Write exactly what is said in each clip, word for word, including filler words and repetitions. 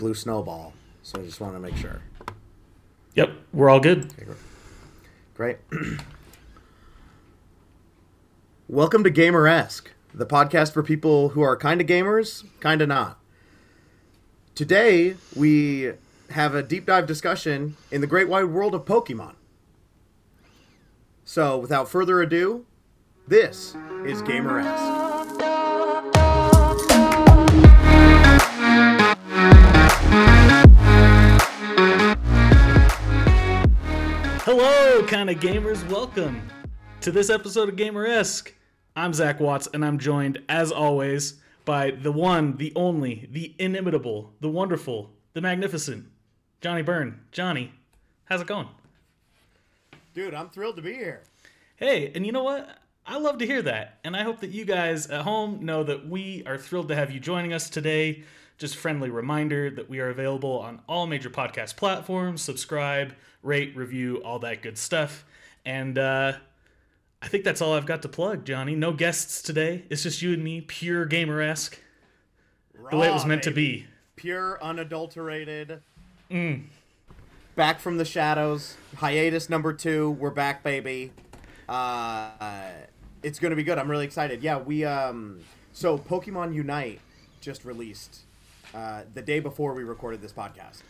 Blue Snowball. So I just want to make sure. Yep, we're all good. Okay, great. Welcome to Gamer-esque, the podcast for people who are kind of gamers, kind of not. Today, we have a deep dive discussion in the great wide world of Pokemon. So, without further ado, this is Gamer-esque. Hello, kind of gamers. Welcome to this episode of Gamer-esque. I'm Zach Watts, and I'm joined, as always, by the one, the only, the inimitable, the wonderful, the magnificent, Johnny Byrne. Johnny, how's it going? Dude, I'm thrilled to be here. Hey, and you know what? I love to hear that, and I hope that you guys at home know that we are thrilled to have you joining us today. Just friendly reminder that we are available on all major podcast platforms. Subscribe, rate, review, all that good stuff. And uh, I think that's all I've got to plug, Johnny. No guests today. It's just you and me, pure gamer-esque. The way it was meant baby. to be. Pure, unadulterated. Mm. Back from the shadows. Hiatus number two. We're back, baby. Uh, it's going to be good. I'm really excited. Yeah, we, um, so Pokemon Unite just released uh, the day before we recorded this podcast.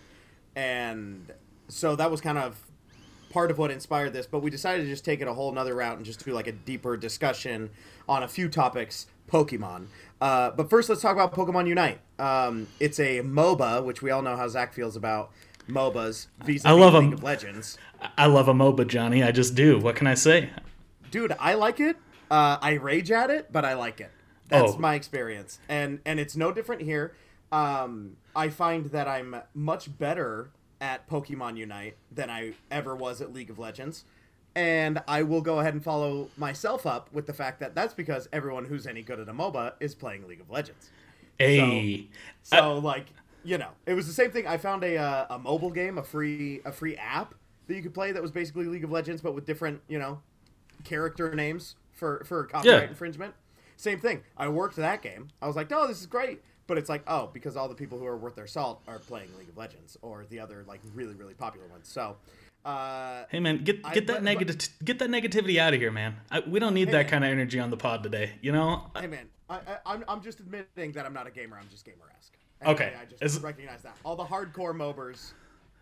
And so that was kind of part of what inspired this, but we decided to just take it a whole nother route and just do like a deeper discussion on a few topics, Pokemon. Uh, but first, let's talk about Pokemon Unite. Um, it's a MOBA, which we all know how Zach feels about MOBAs vis-a-vis I love League them. of Legends. I love a MOBA, Johnny. I just do. What can I say? Dude, I like it. Uh, I rage at it, but I like it. That's Oh. my experience. And and it's no different here. Um, I find that I'm much better at Pokemon Unite than I ever was at League of Legends. And I will go ahead and follow myself up with the fact that that's because everyone who's any good at a MOBA is playing League of Legends. Hey. So, so like, you know, it was the same thing. I found a uh, a mobile game, a free a free app that you could play that was basically League of Legends, but with different, you know, character names for, for copyright Yeah. infringement. Same thing. I worked that game. I was like, oh, this is great. But it's like, oh, because all the people who are worth their salt are playing League of Legends or the other, like, really, really popular ones. So, uh... Hey, man, get get I- that but- negative get that negativity out of here, man. I, we don't need Hey, that man. kind of energy on the pod today, you know? Hey, man, I, I, I'm, I'm just admitting that I'm not a gamer. I'm just gamer-esque. And Okay. I, I just Is- recognize that. All the hardcore mobers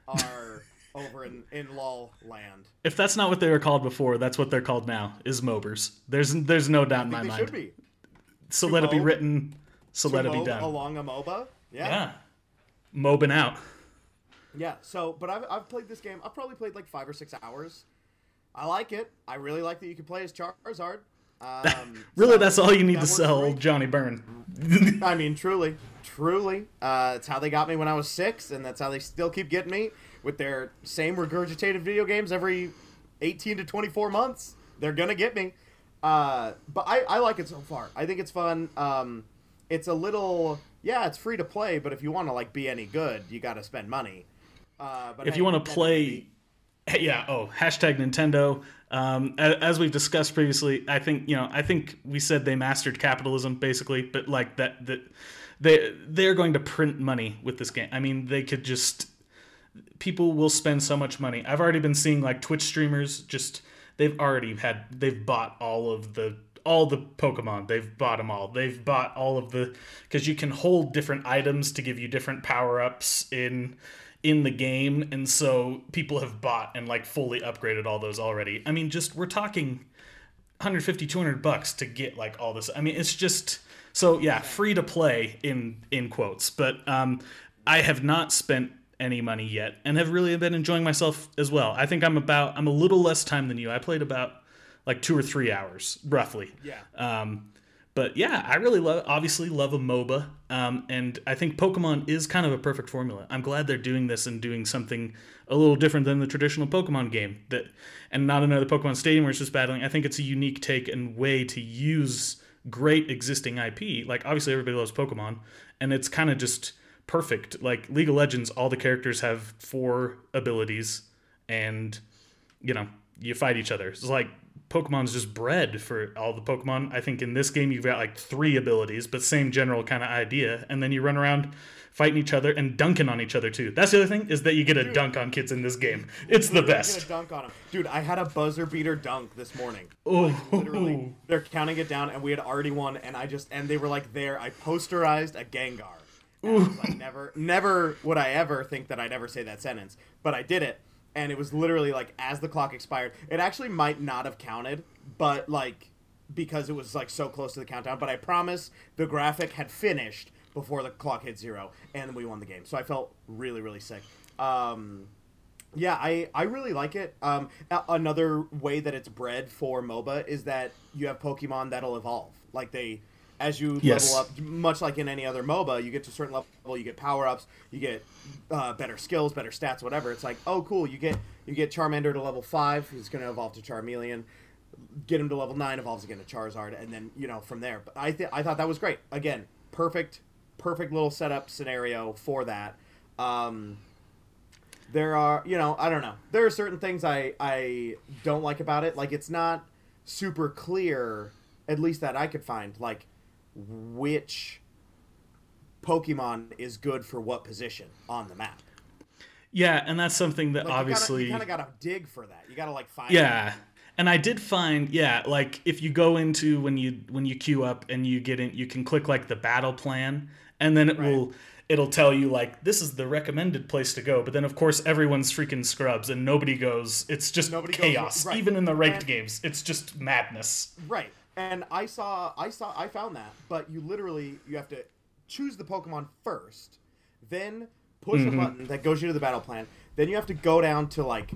are over in, in LOL land. If that's not what they were called before, that's what they're called now, is mobers. There's there's no doubt in I my think they mind. should be. So To let it be mob- written, so To let it be mob done. along a MOBA. Yeah. Yeah. Mobing out. Yeah, so, but I've, I've played this game. I've probably played like five or six hours. I like it. I really like that you can play as Charizard. Um, Really, so that's all you need that to works sell for me. Johnny Byrne. I mean, truly, truly. Uh, it's how they got me when I was six, and that's how they still keep getting me with their same regurgitated video games every eighteen to twenty-four months. They're going to get me. Uh, but I, I like it so far. I think it's fun. Um, it's a little... Yeah, it's free to play, but if you want to like be any good, you got to spend money. Uh, but If hey, you want to Nintendo play... Yeah, oh, hashtag Nintendo. Um, a- as we've discussed previously, I think, you know, I think we said they mastered capitalism, basically, but like that, that they, they're going to print money with this game. I mean, they could just... People will spend so much money. I've already been seeing like Twitch streamers just... They've already had... They've bought all of the... all the Pokemon. They've bought them all. They've bought all of the... Because you can hold different items to give you different power-ups in in the game. And so people have bought and like fully upgraded all those already. I mean, just... We're talking one hundred fifty, two hundred bucks to get like all this. I mean, it's just... So, yeah, free to play in, in quotes. But um, I have not spent any money yet and have really been enjoying myself as well. I think I'm about... I'm a little less time than you. I played about... like two or three hours, roughly. Yeah. Um, but yeah, I really love, obviously love a MOBA. Um, and I think Pokemon is kind of a perfect formula. I'm glad they're doing this and doing something a little different than the traditional Pokemon game. That, and not another Pokemon Stadium where it's just battling. I think it's a unique take and way to use great existing I P. Like, obviously everybody loves Pokemon, and it's kind of just perfect. Like, League of Legends, all the characters have four abilities, and, you know, you fight each other. It's like Pokemon's just bred for all the Pokemon. I think in this game you've got like three abilities, but same general kind of idea. And then you run around fighting each other and dunking on each other too. That's the other thing, is that you get a Dude, dunk on kids in this game. It's the best. Get a dunk on them. Dude, I had a buzzer beater dunk this morning. Oh, like, literally, they're counting it down, and we had already won. And I just and they were like there. I posterized a Gengar. And I was like, never, never would I ever think that I'd ever say that sentence, but I did it. And it was literally like as the clock expired. It actually might not have counted, but like because it was like so close to the countdown. But I promise the graphic had finished before the clock hit zero, and we won the game. So I felt really, really sick. Um, yeah, I, I really like it. Um, a- another way that it's bred for MOBA is that you have Pokemon that'll evolve. Like they, as you yes. level up, much like in any other MOBA, you get to a certain level, you get power-ups, you get uh, better skills, better stats, whatever. It's like, oh, cool, you get you get Charmander to level five, he's going to evolve to Charmeleon. Get him to level nine, evolves again to Charizard, and then, you know, from there. But I, th- I thought that was great. Again, perfect... perfect little setup scenario for that. Um, there are, you know, I don't know. There are certain things I, I don't like about it. Like, it's not super clear, at least that I could find, like, which Pokemon is good for what position on the map. Yeah, and that's something that like, obviously... You kind of gotta dig for that. You gotta, like, find... Yeah. It. And I did find, yeah, like, if you go into, when you when you queue up and you get in, you can click, like, the battle plan, and then it right. will... It'll tell you, like, this is the recommended place to go. But then, of course, everyone's freaking scrubs, and nobody goes. It's just nobody chaos. Goes, right. Even in the ranked and, games, it's just madness. Right. And I saw, I saw, I found that. But you literally, you have to choose the Pokemon first, then push mm-hmm. a button that goes you to the battle plan. Then you have to go down to, like,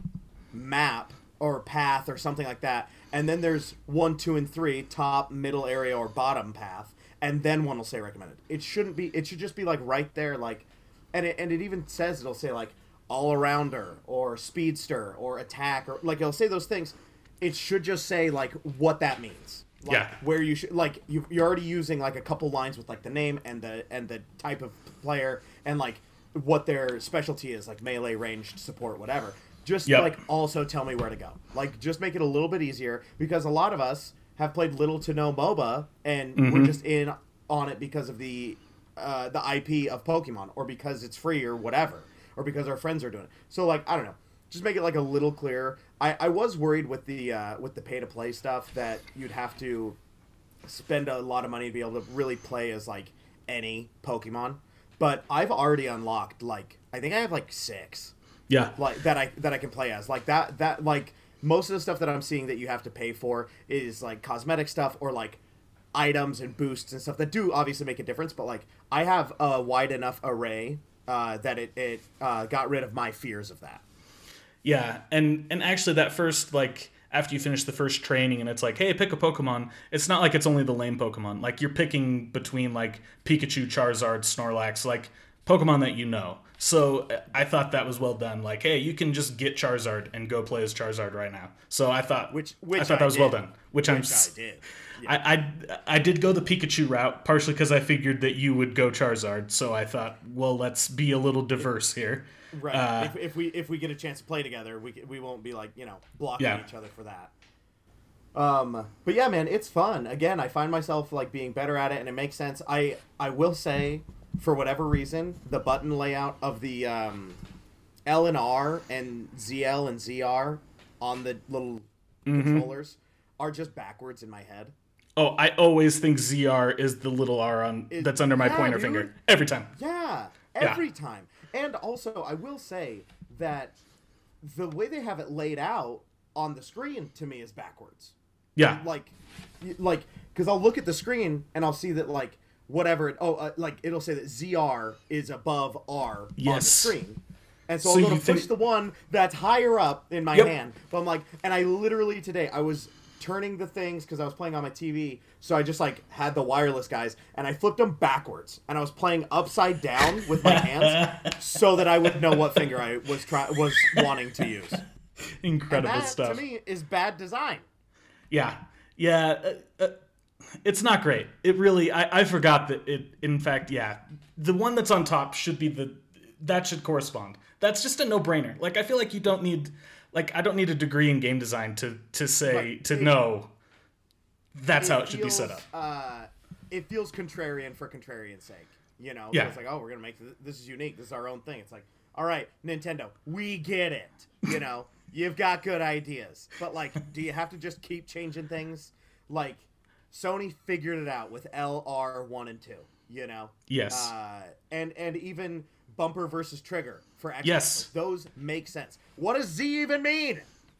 map or path or something like that. And then there's one, two, and three, top, middle area, or bottom path. And then one will say recommended. It shouldn't be. It should just be like right there, like, and it and it even says it'll say like all arounder or speedster or attack or like it'll say those things. It should just say like what that means. Like, yeah. Where you should like you you're already using like a couple lines with like the name and the and the type of player and like what their specialty is, like melee, ranged, support, whatever. Just yep. like also tell me where to go. Like just make it a little bit easier because a lot of us have played little to no MOBA, and mm-hmm. we're just in on it because of the uh, the I P of Pokemon, or because it's free, or whatever, or because our friends are doing it. So, like, I don't know, just make it like a little clearer. I, I was worried with the uh, with the pay to play stuff that you'd have to spend a lot of money to be able to really play as like any Pokemon, but I've already unlocked like I think I have like six, yeah, like that I that I can play as like that that like. Most of the stuff that I'm seeing that you have to pay for is like cosmetic stuff or like items and boosts and stuff that do obviously make a difference. But like I have a wide enough array uh, that it, it uh, got rid of my fears of that. Yeah. And, and actually that first, like after you finish the first training and it's like, hey, pick a Pokemon. It's not like it's only the lame Pokemon. Like you're picking between like Pikachu, Charizard, Snorlax, like Pokemon that you know. So I thought that was well done. Like, hey, you can just get Charizard and go play as Charizard right now. So I thought, which, which I thought that I was did. well done. Which, which I'm, I did. Yeah. I, I I did go the Pikachu route, partially because I figured that you would go Charizard. So I thought, well, let's be a little diverse here. Right. Uh, if, if we if we get a chance to play together, we we won't be like you know blocking yeah. each other for that. Um, but yeah, man, it's fun. Again, I find myself like being better at it, and it makes sense. I I will say. For whatever reason, the button layout of the um, L and R and Z L and Z R on the little mm-hmm. controllers are just backwards in my head. Oh, I always think Z R is the little R on it, that's under my yeah, pointer dude. finger. Every time. Yeah, every yeah. time. And also, I will say that the way they have it laid out on the screen, to me, is backwards. Yeah. Like, like, because I'll look at the screen and I'll see that, like, whatever it, oh uh, like it'll say that Z R is above R yes. on the screen, and so, so I'm gonna push think... the one that's higher up in my yep. hand. But I'm like, and I literally today I was turning the things because I was playing on my T V, so I just like had the wireless guys and I flipped them backwards and I was playing upside down with my hands so that I would know what finger I was try was wanting to use. Incredible and that, stuff. To me, is bad design. Yeah, yeah. Uh, uh... It's not great. It really, I, I forgot that it, in fact, yeah, the one that's on top should be the, that should correspond. That's just a no-brainer. Like, I feel like you don't need like I don't need a degree in game design to to say Right. to It- know that's how it should be feels, set up. Uh, it feels contrarian for contrarian's sake. You know, Yeah. It's like, oh, we're gonna make this, this is unique. This is our own thing. It's like, all right, Nintendo, we get it. You know, you've got good ideas, but like, do you have to just keep changing things? Like, Sony figured it out with L R one and two. You know, Yes. uh, and and even bumper versus trigger for Xbox. Yes. Like, those make sense. What does Z even mean?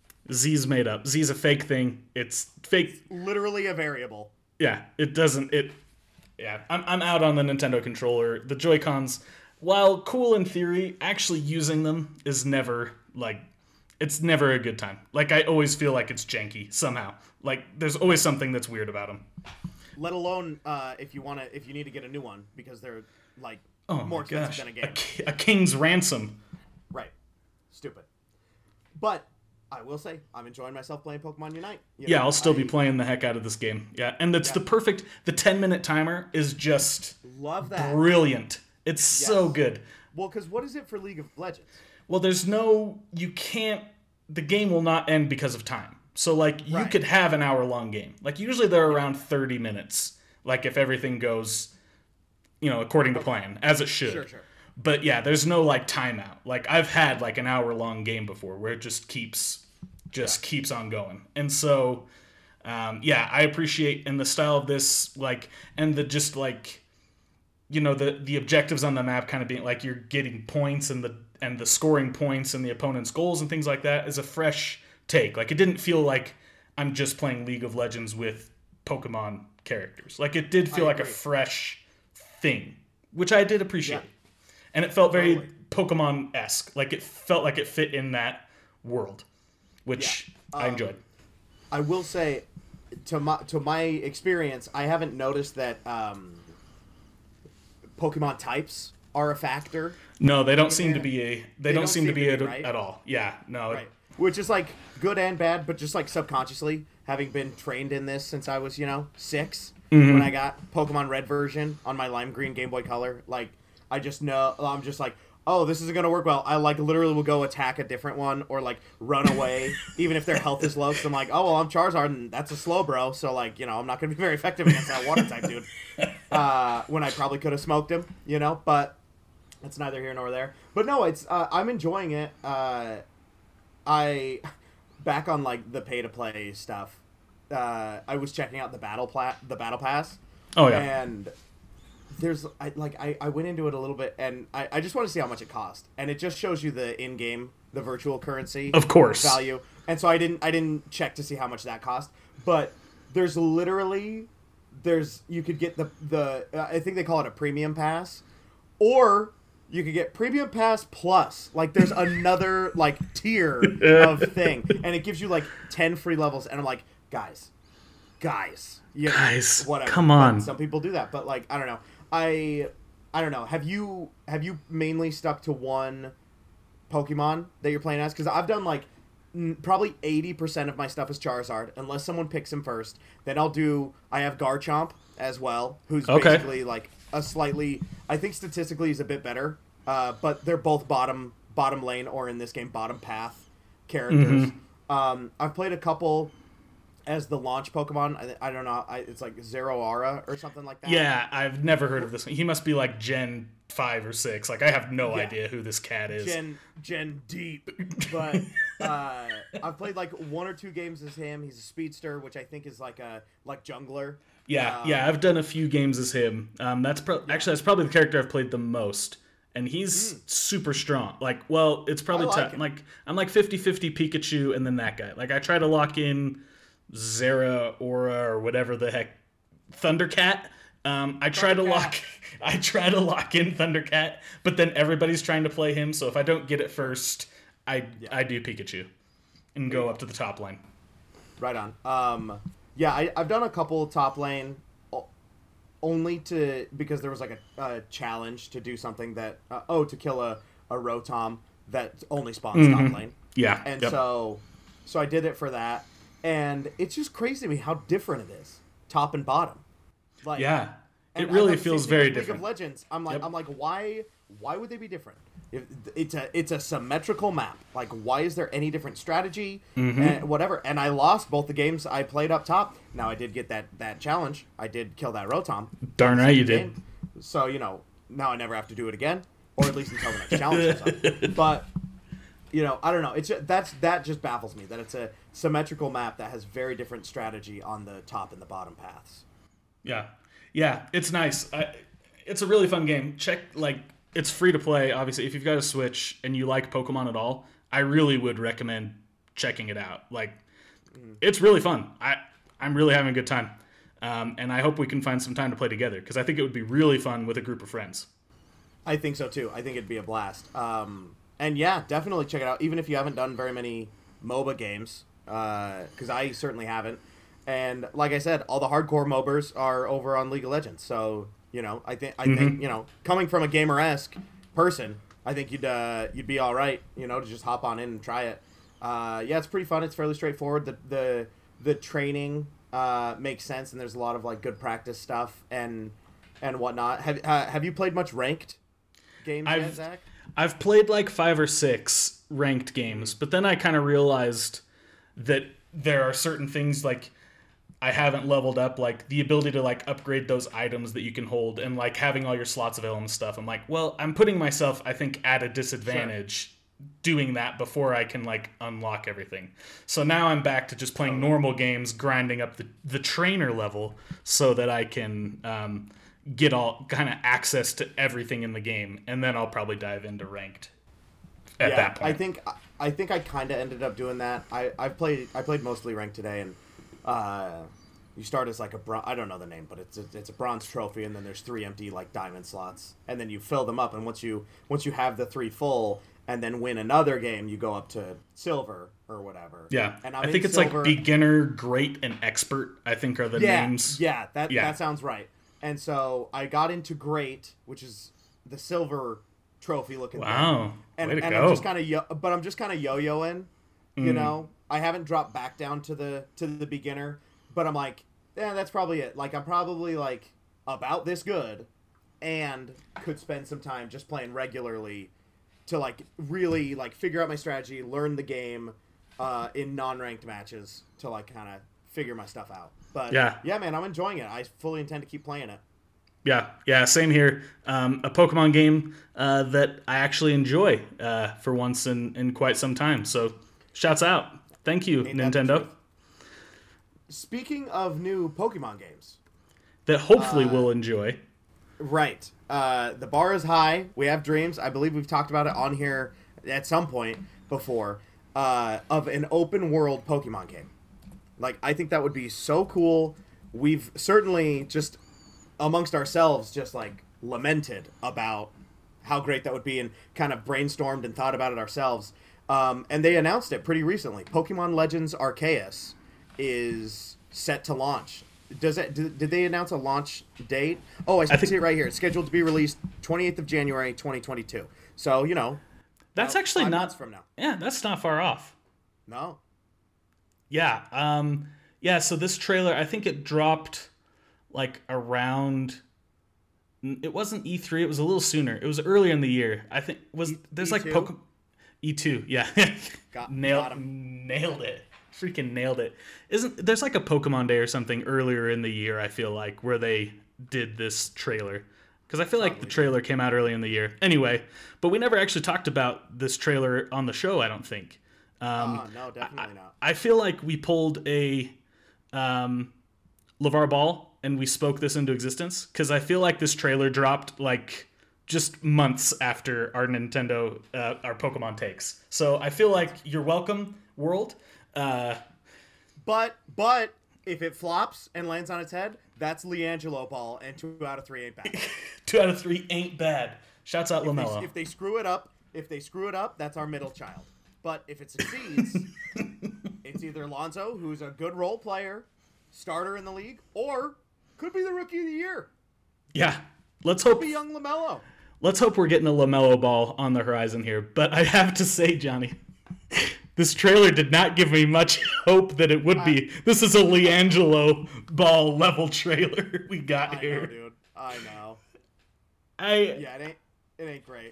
Z's made up. Z's a fake thing. It's fake. Literally a variable. Yeah, it doesn't. It. Yeah, I'm I'm out on the Nintendo controller. The Joy-Cons, while cool in theory, actually using them is never like. It's never a good time. Like I always feel like it's janky somehow. Like there's always something that's weird about them. Let alone uh, if you want to, if you need to get a new one because they're like Oh more my expensive gosh, than a a, game. ki- a king's ransom. Right. Stupid. But I will say I'm enjoying myself playing Pokemon Unite. You Yeah, know, I'll still be I playing the heck out of this game. Yeah, and it's Yeah. the perfect. The ten minute timer is just love that. brilliant. It's so Yes. good. Well, because what is it for League of Legends? Well, there's no. You can't. The game will not end because of time. So, like, you Right. could have an hour long game. Like, usually they're around thirty minutes. Like, if everything goes, you know, according to plan, as it should. Sure, sure. But yeah, there's no like timeout. Like, I've had like an hour long game before where it just keeps, just keeps on going. And so, um, yeah, I appreciate in the style of this, like, and the just like, you know, the the objectives on the map kind of being like you're getting points and the and the scoring points and the opponent's goals and things like that is a fresh take. Like, it didn't feel like I'm just playing League of Legends with Pokemon characters. Like, it did feel I like a agree. fresh thing, which I did appreciate. Yeah. And it felt very Totally. Pokemon-esque. Like, it felt like it fit in that world, which Yeah. I Um, enjoyed. I will say, to my to my experience, I haven't noticed that um, Pokemon types are a factor. No, they don't seem to be a. They, don't, don't seem to seem be, to be, a, right? at all. Yeah, no. Right. Which is like good and bad, but just like subconsciously, having been trained in this since I was, you know, six, Mm-hmm. when I got Pokemon Red version on my lime green Game Boy Color, like, I just know, I'm just like, oh, this isn't going to work well. I, like, literally will go attack a different one or, like, run away, even if their health is low. So I'm like, oh, well, I'm Charizard, and that's a slow bro, so, like, you know, I'm not going to be very effective against that water type dude. Uh, when I probably could have smoked him, you know, but it's neither here nor there. But no, it's, uh, I'm enjoying it. Uh, I back on like the pay to play stuff. Uh, I was checking out the battle pla- the battle pass. Oh, yeah. And there's I like I, I went into it a little bit and I, I just want to see how much it cost. And it just shows you the in game, the virtual currency Of course. value. And so I didn't I didn't check to see how much that cost. But there's literally there's you could get the the uh, I think they call it a premium pass, or you could get premium pass plus. Like there's another like tier of thing, and it gives you like ten free levels. And I'm like, guys, guys, you know, Guys, whatever. come But on. some people do that, but like I don't know. I I don't know. Have you have you mainly stuck to one Pokemon that you're playing as? Because I've done like n- probably eighty percent of my stuff is Charizard, unless someone picks him first. Then I'll do. I have Garchomp as well, who's Okay. basically like a slightly. I think statistically he's a bit better, uh, but they're both bottom bottom lane or in this game bottom path characters. Mm-hmm. Um, I've played a couple as the launch Pokemon. I, I don't know. I, it's like Zeraora or something like that. Yeah, I've never heard of this one. He must be like Gen five or six. Like, I have no Yeah. idea who this cat is. Gen Gen deep, but uh, I've played like one or two games as him. He's a speedster, which I think is like a like jungler. Yeah, Um, yeah, I've done a few games as him. Um, that's pro- actually that's probably the character I've played the most, and he's super strong. Like, well, it's probably Mm. I like t- him. like I'm like fifty-fifty Pikachu and then that guy. Like, I try to lock in Zera, Aura, or whatever the heck, Thundercat. Um, I try to Thundercat. lock, I try to lock in Thundercat, but then everybody's trying to play him. So if I don't get it first, I I do Pikachu, and go up to the top lane. Right on. Um, yeah, I, I've done a couple top lane, o- only to because there was like a, a challenge to do something that uh, oh to kill a a Rotom that only spawns top lane. Yeah, And yep. so, so I did it for that, and it's just crazy to me how different it is, top and bottom. Like, yeah, and it I really thought the feels same thing very with different. League of Legends, I'm like, Yep. I'm like, why, why would they be different? It's a it's a symmetrical map. Like, why is there any different strategy? Mm-hmm. And whatever. And I lost both the games I played up top. Now I did get that that challenge. I did kill that Rotom. Darn right you game. did. So you know now I never have to do it again, or at least until the next challenge comes up. But you know I don't know. It's just, that's that just baffles me that it's a symmetrical map that has very different strategy on the top and the bottom paths. Yeah, yeah, it's nice. I, it's a really fun game. Check like. It's free to play, obviously. If you've got a Switch and you like Pokemon at all, I really would recommend checking it out. Like, mm. it's really fun. I, I'm really having a good time. Um, and I hope we can find some time to play together, because I think it would be really fun with a group of friends. I think so, too. I think it'd be a blast. Um, and, yeah, definitely check it out, even if you haven't done very many MOBA games, because uh, I certainly haven't. And, like I said, all the hardcore MOBAs are over on League of Legends, so... You know, I think I mm-hmm. think you know, coming from a gamer-esque person, I think you'd uh, you'd be all right. You know, to just hop on in and try it. Uh, yeah, it's pretty fun. It's fairly straightforward. The the the training uh, makes sense, and there's a lot of like good practice stuff and and whatnot. Have uh, have you played much ranked games I've, yet, Zach? I've played like five or six ranked games, but then I kind of realized that there are certain things like. I haven't leveled up, like, the ability to, like, upgrade those items that you can hold and, like, having all your slots available and stuff. I'm like, well, I'm putting myself, I think, at a disadvantage sure. doing that before I can, like, unlock everything. So now I'm back to just playing normal games, grinding up the, the trainer level so that I can um, get all kind of access to everything in the game. And then I'll probably dive into ranked at yeah, that point. I think I think I kind of ended up doing that. I, I've played I played mostly ranked today, and Uh, you start as like a bron- I don't know the name, but it's a, it's a bronze trophy, and then there's three empty like diamond slots, and then you fill them up, and once you once you have the three full, and then win another game, you go up to silver or whatever. Yeah, and I'm I think it's silver. like beginner, great, and expert. I think are the yeah, names. Yeah, that yeah. that sounds right. And so I got into great, which is the silver trophy looking. Wow, thing. and way to and go. I'm just kind of yo- but I'm just kind of yo-yoing, you mm. know. I haven't dropped back down to the to the beginner. But I'm like, yeah, that's probably it. Like, I'm probably, like, about this good and could spend some time just playing regularly to, like, really, like, figure out my strategy, learn the game uh, in non-ranked matches to, like, kind of figure my stuff out. But, yeah. yeah, man, I'm enjoying it. I fully intend to keep playing it. Yeah, yeah, same here. Um, a Pokemon game uh, that I actually enjoy uh, for once in, in quite some time. So, shouts out. Thank you, Ain't Nintendo. Speaking of new Pokemon games. That hopefully uh, we'll enjoy. Right. Uh, the bar is high. We have dreams. I believe we've talked about it on here at some point before. Uh, of an open world Pokemon game. Like, I think that would be so cool. We've certainly just, amongst ourselves, just, like, lamented about how great that would be and kind of brainstormed and thought about it ourselves. Um, and they announced it pretty recently. Pokemon Legends Arceus is set to launch. Does it? Did, did they announce a launch date? Oh, I, I think, see it right here. It's scheduled to be released twenty-eighth of January, twenty twenty-two. So, you know. That's actually not from now. Yeah, that's not far off. No. Yeah. Um, yeah, so this trailer, I think it dropped like around it wasn't E three, it was a little sooner. It was earlier in the year. I think was e- there's E two? like Pokemon E two, yeah. got, nailed got nailed it. Freaking nailed it. Isn't there's like a Pokemon Day or something earlier in the year, I feel like, where they did this trailer. Because I feel like the trailer came out early in the year. Anyway, but we never actually talked about this trailer on the show, I don't think. Um, oh, no, definitely not. I, I feel like we pulled a um, LeVar Ball and we spoke this into existence. Because I feel like this trailer dropped like just months after our Nintendo, uh, our Pokemon takes. So I feel like you're welcome, world. Uh, but but if it flops and lands on its head, that's LiAngelo Ball, and two out of three ain't bad. two out of three ain't bad. Shouts out if LaMelo. They, if they screw it up, if they screw it up, that's our middle child. But if it succeeds, it's either Lonzo, who's a good role player, starter in the league, or could be the rookie of the year. Yeah, let's could hope. Be young LaMelo. Let's hope we're getting a LaMelo Ball on the horizon here. But I have to say, Johnny. This trailer did not give me much hope that it would I, be. This is a LiAngelo Ball level trailer we got I here. Know, dude. I know. I yeah, it ain't it ain't great.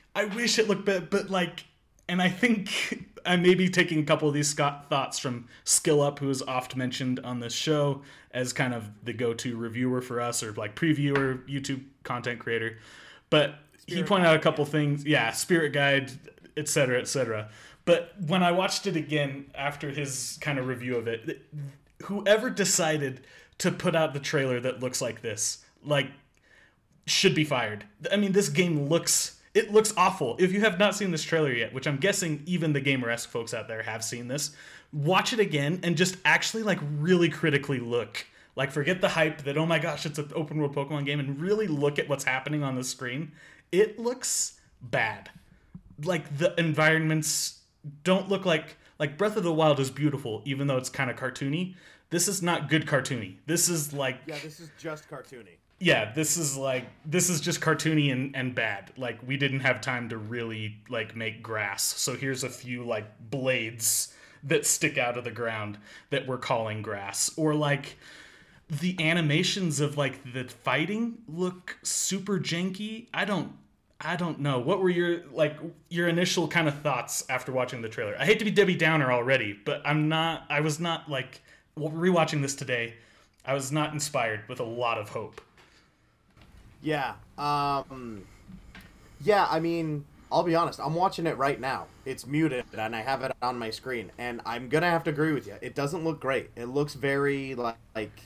I wish it looked better, but like, and I think I may be taking a couple of these Scott thoughts from Skill Up, who is oft mentioned on this show as kind of the go-to reviewer for us, or like previewer, YouTube content creator. But Spirit he pointed Guide, out a couple yeah. things, yeah, Spirit Guide, et cetera, et cetera. But when I watched it again after his kind of review of it, whoever decided to put out the trailer that looks like this, like, should be fired. I mean, this game looks. It looks awful. If you have not seen this trailer yet, which I'm guessing even the Gamer-esque folks out there have seen this, watch it again and just actually like really critically look. Like forget the hype that, oh my gosh, it's an open world Pokemon game, and really look at what's happening on the screen. It looks bad. Like the environments don't look like, like Breath of the Wild is beautiful, even though it's kind of cartoony. This is not good cartoony. This is like... Yeah, this is just cartoony. Yeah, this is like this is just cartoony and, and bad. Like we didn't have time to really like make grass. So here's a few like blades that stick out of the ground that we're calling grass. Or like the animations of like the fighting look super janky. I don't I don't know. What were your like your initial kind of thoughts after watching the trailer? I hate to be Debbie Downer already, but I'm not I was not like rewatching this today. I was not inspired with a lot of hope. Yeah. Um, yeah, I mean, I'll be honest. I'm watching it right now. It's muted, and I have it on my screen. And I'm going to have to agree with you. It doesn't look great. It looks very, like... like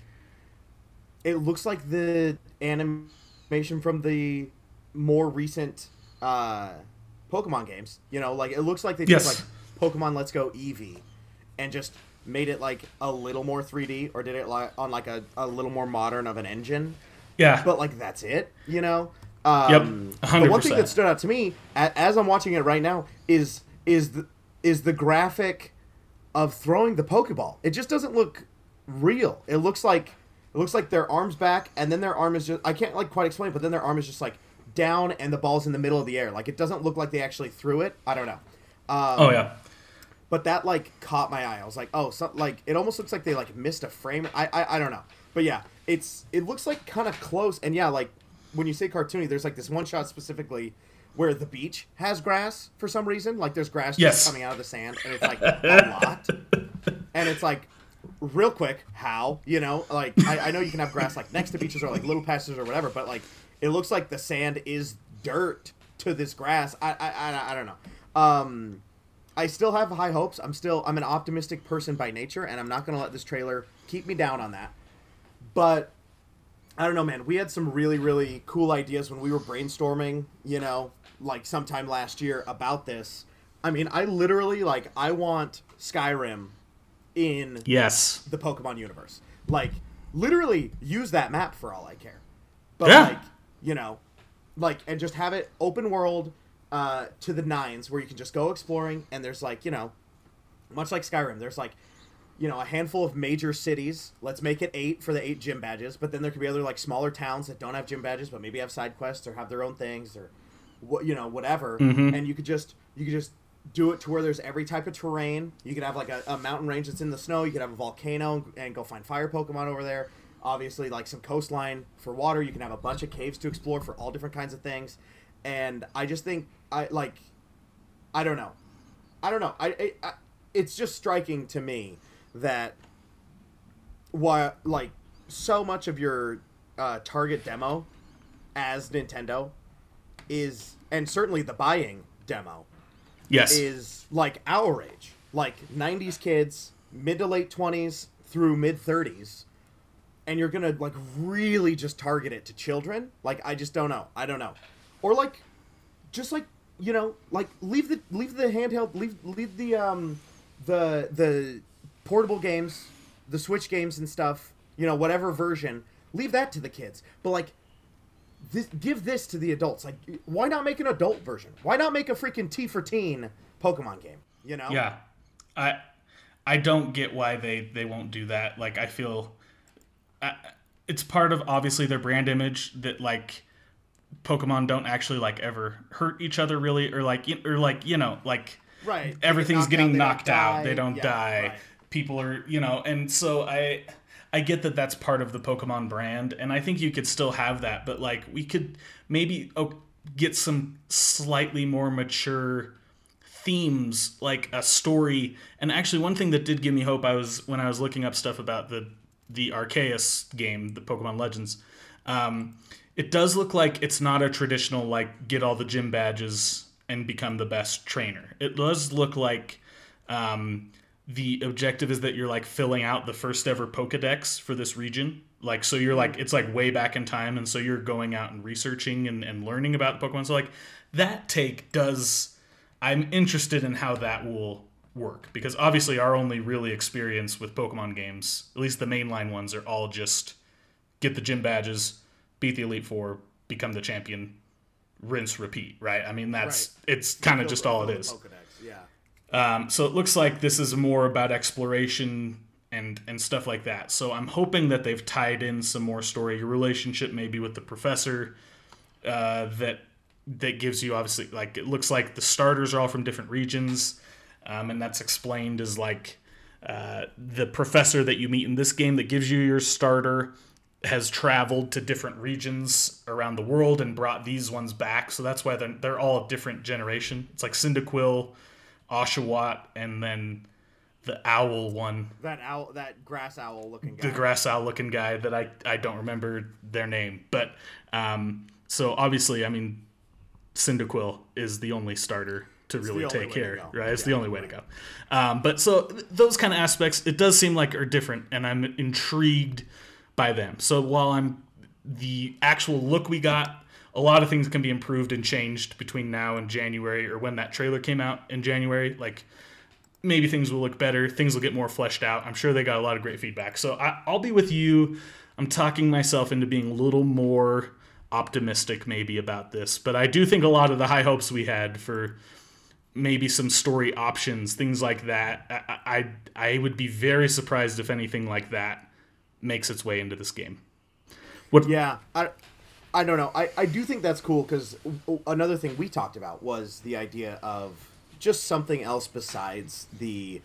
it looks like the animation from the more recent uh, Pokemon games. You know, like, it looks like they yes. took, like, Pokemon Let's Go Eevee and just made it, like, a little more three D, or did it like on, like, a, a little more modern of an engine. Yeah. But, like, that's it, you know? Um, yep, one hundred percent. The one thing that stood out to me, as I'm watching it right now, is is the, is the graphic of throwing the Pokeball. It just doesn't look real. It looks like it looks like their arm's back, and then their arm is just... I can't, like, quite explain it, but then their arm is just, like, down, and the ball's in the middle of the air. Like, it doesn't look like they actually threw it. I don't know. Um, oh, yeah. But that, like, caught my eye. I was like, oh, so, like, it almost looks like they, like, missed a frame. I, I, I don't know. But, yeah. It's it looks like kind of close, and yeah, like when you say cartoony, there's like this one shot specifically where the beach has grass for some reason. Like there's grass yes. just coming out of the sand, and it's like a lot, and it's like real quick. How you know? Like I, I know you can have grass like next to beaches or like little patches or whatever, but like it looks like the sand is dirt to this grass. I I I, I don't know. Um, I still have high hopes. I'm still I'm an optimistic person by nature, and I'm not gonna let this trailer keep me down on that. But, I don't know, man. We had some really, really cool ideas when we were brainstorming, you know, like sometime last year about this. I mean, I literally, like, I want Skyrim in yes. the Pokemon universe. Like, literally use that map for all I care. But, yeah. like, you know, like, and just have it open world uh, to the nines where you can just go exploring, and there's, like, you know, much like Skyrim, there's, like, you know, a handful of major cities. Let's make it eight for the eight gym badges. But then there could be other, like, smaller towns that don't have gym badges, but maybe have side quests or have their own things or, what you know, whatever. Mm-hmm. And you could just you could just do it to where there's every type of terrain. You could have, like, a, a mountain range that's in the snow. You could have a volcano and go find fire Pokemon over there. Obviously, like, some coastline for water. You can have a bunch of caves to explore for all different kinds of things. And I just think, I like, I don't know. I don't know. I, I, I it's just striking to me that why like so much of your uh, target demo as Nintendo is, and certainly the buying demo, yes, is like our age, like nineties kids, mid to late twenties through mid thirties, and you're gonna like really just target it to children. Like I just don't know. I don't know, or like just like you know like leave the leave the handheld leave leave the um the the portable games, the Switch games and stuff, you know, whatever version, leave that to the kids. But, like, this, give this to the adults. Like, why not make an adult version? Why not make a freaking T for teen Pokemon game, you know? Yeah. I I don't get why they, they won't do that. Like, I feel... I, it's part of, obviously, their brand image that, like, Pokemon don't actually, like, ever hurt each other, really. Or, like, or like you know, like... Right. Everything's get getting knocked knocked out. out. They don't yeah, die. Right. People are, you know, and so I I get that that's part of the Pokemon brand, and I think you could still have that, but like we could maybe oh, get some slightly more mature themes, like a story. And actually, one thing that did give me hope, I was when I was looking up stuff about the the Arceus game, the Pokemon Legends. Um, it does look like it's not a traditional like get all the gym badges and become the best trainer. It does look like um, the objective is that you're like filling out the first ever Pokedex for this region. Like, so you're like, it's like way back in time. And so you're going out and researching and, and learning about the Pokemon. So like that take does, I'm interested in how that will work, because obviously our only really experience with Pokemon games, at least the mainline ones, are all just get the gym badges, beat the Elite Four, become the champion, rinse, repeat, right? I mean, that's, right. It's kind of just all it is. Pokedex, yeah. Um, so it looks like this is more about exploration and and stuff like that. So I'm hoping that they've tied in some more story, your relationship maybe with the professor, uh, that that gives you obviously, like, it looks like the starters are all from different regions, um, and that's explained as like uh, the professor that you meet in this game that gives you your starter has traveled to different regions around the world and brought these ones back. So that's why they're, they're all a different generation. It's like Cyndaquil, Oshawott, and then the owl one. That owl, that grass owl looking guy. The grass owl looking guy that I, I don't remember their name. But um, so obviously, I mean, Cyndaquil is the only starter to it's really take care, right? It's yeah, the only way right. to go. Um, but so th- those kind of aspects, it does seem like are different, and I'm intrigued by them. So while I'm the actual look we got, a lot of things can be improved and changed between now and January, or when that trailer came out in January. Like, maybe things will look better, things will get more fleshed out. I'm sure they got a lot of great feedback. So I, I'll be with you. I'm talking myself into being a little more optimistic maybe about this, but I do think a lot of the high hopes we had for maybe some story options, things like that, I I, I would be very surprised if anything like that makes its way into this game. What? Yeah, I, I don't know. I, I do think that's cool, because another thing we talked about was the idea of just something else besides the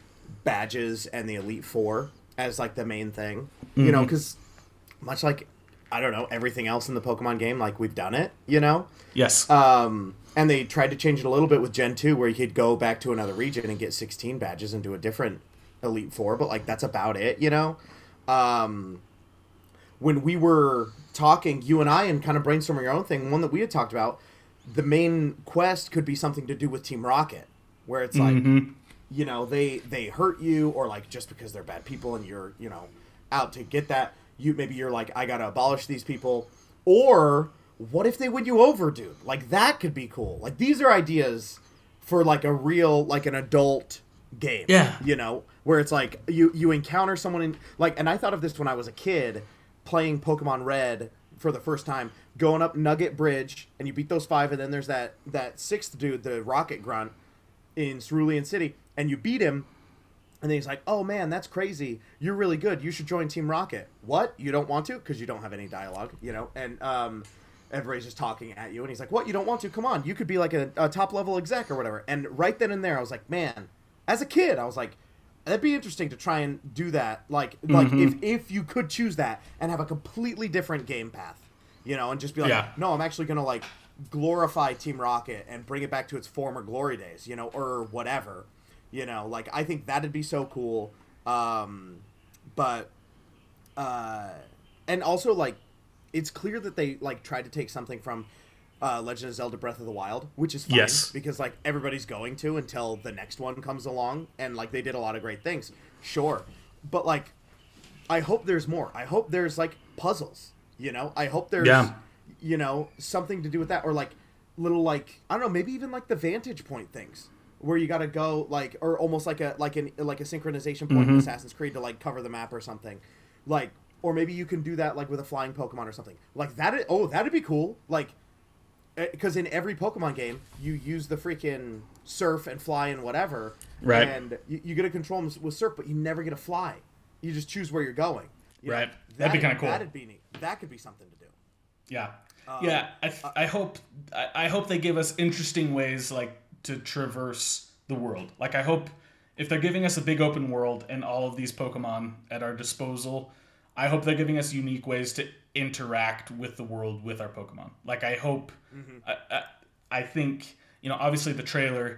badges and the Elite Four as like the main thing. Mm-hmm. You know, because much like, I don't know, everything else in the Pokemon game, like, we've done it, you know? Yes. Um, and they tried to change it a little bit with Gen two, where you could go back to another region and get sixteen badges and do a different Elite Four, but like, that's about it, you know? Um, when we were talking, you and I, and kind of brainstorming our own thing, one that we had talked about, the main quest could be something to do with Team Rocket, where it's like, mm-hmm. you know, they they hurt you, or like just because they're bad people and you're, you know, out to get that, you maybe you're like, I gotta abolish these people. Or what if they win you over, dude? Like, that could be cool. Like, these are ideas for like a real, like an adult game. Yeah. You know, where it's like you you encounter someone in, like, and I thought of this when I was a kid playing Pokemon Red for the first time, going up Nugget Bridge, and you beat those five, and then there's that that sixth dude, the Rocket Grunt, in Cerulean City, and you beat him, and then he's like, oh man, that's crazy, you're really good, you should join Team Rocket. What? You don't want to? Because you don't have any dialogue, you know? And um, everybody's just talking at you, and he's like, what? You don't want to? Come on, you could be like a, a top-level exec or whatever. And right then and there, I was like, man, as a kid, I was like, that'd be interesting to try and do that. Like, mm-hmm. like if, if you could choose that and have a completely different game path, you know, and just be like, yeah. no, I'm actually going to, like, glorify Team Rocket and bring it back to its former glory days, you know, or whatever, you know, like, I think that'd be so cool. Um, but, uh, and also, like, it's clear that they, like, tried to take something from uh, Legend of Zelda Breath of the Wild, which is fine, yes. because, like, everybody's going to until the next one comes along, and, like, they did a lot of great things, sure, but, like, I hope there's more. I hope there's, like, puzzles, you know? I hope there's, yeah. you know, something to do with that, or, like, little, like, I don't know, maybe even, like, the vantage point things, where you gotta go, like, or almost like a, like an, like a synchronization point mm-hmm. in Assassin's Creed to, like, cover the map or something, like, or maybe you can do that, like, with a flying Pokemon or something, like, that, oh, that'd be cool, like, because in every Pokemon game, you use the freaking surf and fly and whatever, right? And you, you get to control them with surf, but you never get to fly. You just choose where you're going. You right. Know, that'd that, be kind of cool. That'd be neat. That could be something to do. Yeah. Um, yeah. I, uh, I hope I, I hope they give us interesting ways, like, to traverse the world. Like, I hope if they're giving us a big open world and all of these Pokemon at our disposal, I hope they're giving us unique ways to interact with the world with our Pokemon. Like, I hope, mm-hmm. I, I, I think, you know, obviously the trailer,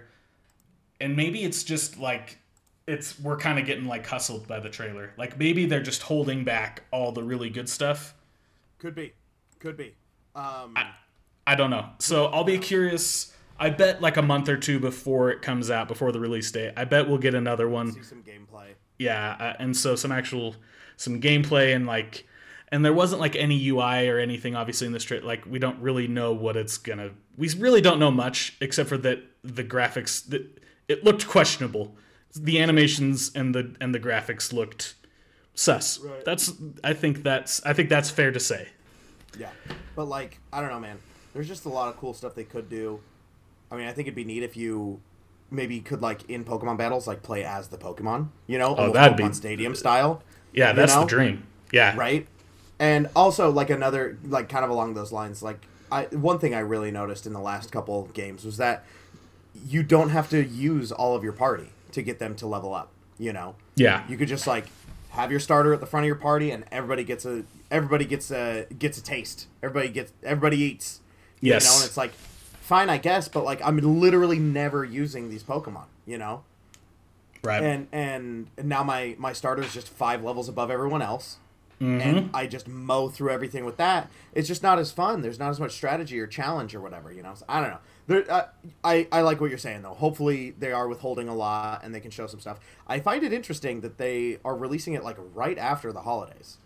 and maybe it's just like, it's we're kind of getting like hustled by the trailer. Like, maybe they're just holding back all the really good stuff. Could be. Could be. Um, I, I don't know. So I'll be curious. I bet like a month or two before it comes out, before the release date, I bet we'll get another one. See some gameplay. Yeah, uh, and so some actual, some gameplay and like, and there wasn't like any U I or anything obviously in this trailer. Like, we don't really know what it's gonna, we really don't know much except for that the graphics, that it looked questionable. The animations and the and the graphics looked sus. Right. That's I think that's I think that's fair to say. Yeah, but like I don't know, man. There's just a lot of cool stuff they could do. I mean, I think it'd be neat if you maybe could like in Pokemon battles like play as the Pokemon. You know, oh, that'd Pokemon be Stadium style. Yeah, that's know? the dream. Yeah, right. And also like another like kind of along those lines, like I one thing I really noticed in the last couple of games was that you don't have to use all of your party to get them to level up, you know? Yeah. You could just like have your starter at the front of your party and everybody gets a everybody gets a gets a taste. Everybody gets everybody eats. Yes. You know, and it's like fine, I guess, but like I'm literally never using these Pokemon, you know? Right. And and now my my starter is just five levels above everyone else. Mm-hmm. And I just mow through everything with that. It's just not as fun. There's not as much strategy or challenge or whatever, you know? So, I don't know. There, uh, I, I like what you're saying, though. Hopefully they are withholding a lot and they can show some stuff. I find it interesting that they are releasing it, like, right after the holidays.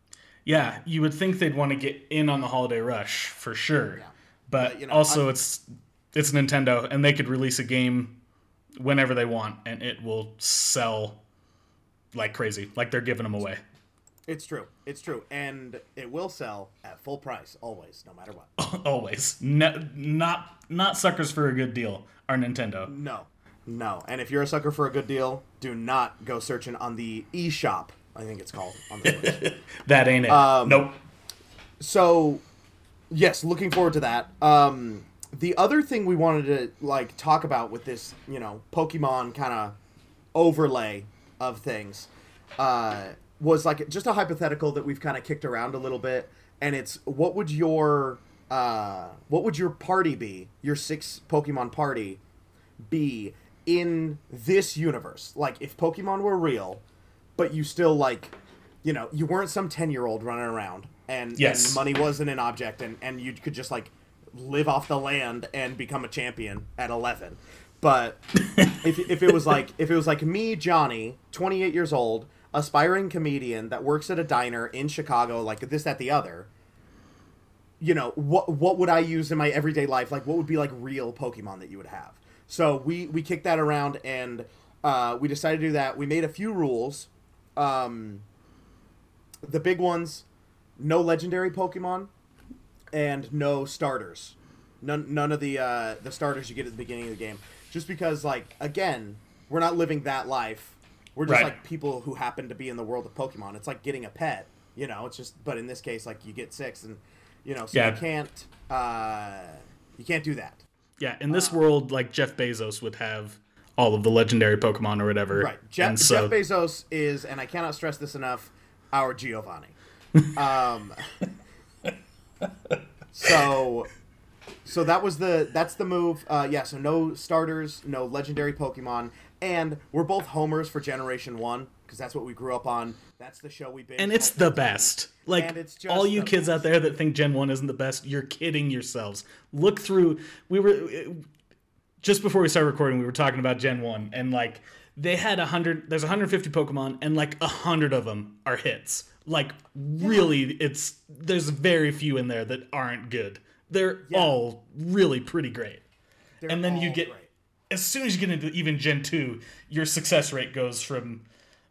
Yeah, you would think they'd want to get in on the holiday rush, for sure. Yeah. But, but you know, also, I'm, it's it's Nintendo, and they could release a game whenever they want, and it will sell like crazy. Like they're giving them away. It's true. It's true. And it will sell at full price, always, no matter what. Always. No, not not suckers for a good deal are Nintendo. No. No. And if you're a sucker for a good deal, do not go searching on the eShop, I think it's called. On the Switch. That ain't it. Um, nope. So, yes, looking forward to that. Um, the other thing we wanted to like talk about with this, you know, Pokemon kind of overlay of things, uh, was like just a hypothetical that we've kind of kicked around a little bit, and it's what would your uh, what would your party be, your six Pokemon party be in this universe? Like if Pokemon were real, but you still like, you know, you weren't some ten year old running around, and, yes. and money wasn't an object, and, and you could just like live off the land and become a champion at eleven. But if if it was like if it was like me, Johnny, twenty-eight years old, aspiring comedian that works at a diner in Chicago, like this, that, the other, you know, what what would I use in my everyday life? Like, what would be like real Pokemon that you would have? So we we kicked that around, and uh, we decided to do that. We made a few rules. Um, the big ones: no legendary Pokemon, and no starters. None none of the uh, the starters you get at the beginning of the game. Just because, like, again, we're not living that life. We're just, right. like, people who happen to be in the world of Pokemon. It's like getting a pet, you know? It's just, but in this case, like, you get six, and, you know, so yeah. you can't, uh, you can't do that. Yeah, in this uh, world, like, Jeff Bezos would have all of the legendary Pokemon or whatever. Right. Jeff, so... Jeff Bezos is, and I cannot stress this enough, our Giovanni. um, so... So that was the that's the move. Uh, yeah, so no starters, no legendary Pokemon, and we're both homers for Generation One because that's what we grew up on. That's the show we binged. And it's the best. Like all you kids best. out there that think Gen One isn't the best, you're kidding yourselves. Look through. We were just before we started recording, we were talking about Gen One, and like they had a hundred. There's one hundred fifty Pokemon, and like a hundred of them are hits. Like really, yeah. it's there's very few in there that aren't good. They're yeah. all really pretty great. They're and then you get, great. As soon as you get into even Gen two, your success rate goes from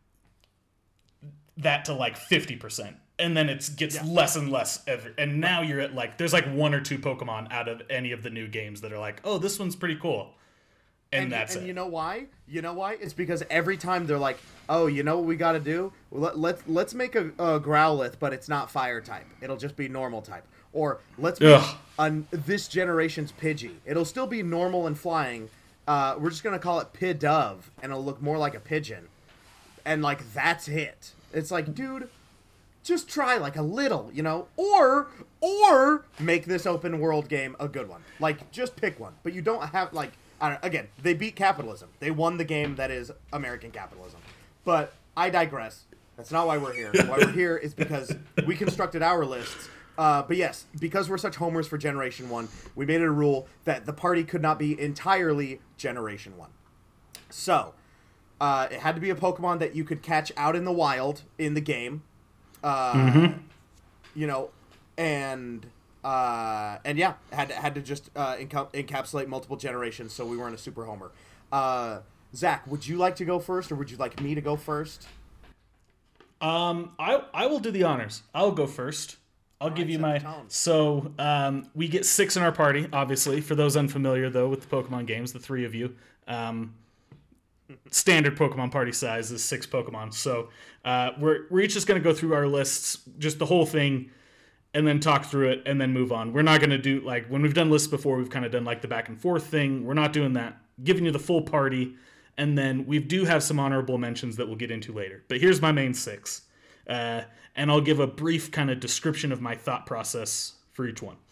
that to like fifty percent. And then it gets yeah. less and less. Every, and now you're at like, there's like one or two Pokemon out of any of the new games that are like, oh, this one's pretty cool. And, and that's and it. You know why? You know why? It's because every time they're like, oh, you know what we got to do? Let, let's, let's make a, a Growlithe, but it's not fire type. It'll just be normal type. Or let's make a, this generation's Pidgey. It'll still be normal and flying. Uh, we're just going to call it Pidove, and it'll look more like a pigeon. And, like, that's it. It's like, dude, just try like a little, you know, or or make this open world game a good one. Like, just pick one, but you don't have like I don't. Again, they beat capitalism. They won the game that is American capitalism. But I digress. That's not why we're here. Why we're here is because we constructed our lists. Uh, but yes, because we're such homers for Generation One, we made it a rule that the party could not be entirely Generation One. So uh, it had to be a Pokemon that you could catch out in the wild in the game. Uh, mm-hmm. You know, and uh, and yeah, had to, had to just uh, enca- encapsulate multiple generations, so we weren't a super homer. Uh, Zach, would you like to go first, or would you like me to go first? Um, I I will do the honors. I'll go first. I'll All give right, you my so um, we get six in our party. Obviously, for those unfamiliar though with the Pokemon games, the three of you. Um, standard Pokemon party size is six Pokemon. So uh, we're we're each just gonna go through our lists, just the whole thing, and then talk through it, and then move on. We're not gonna do like when we've done lists before. We've kind of done like the back and forth thing. We're not doing that. Giving you the full party, and then we do have some honorable mentions that we'll get into later. But here's my main six. Uh, and I'll give a brief kind of description of my thought process for each one.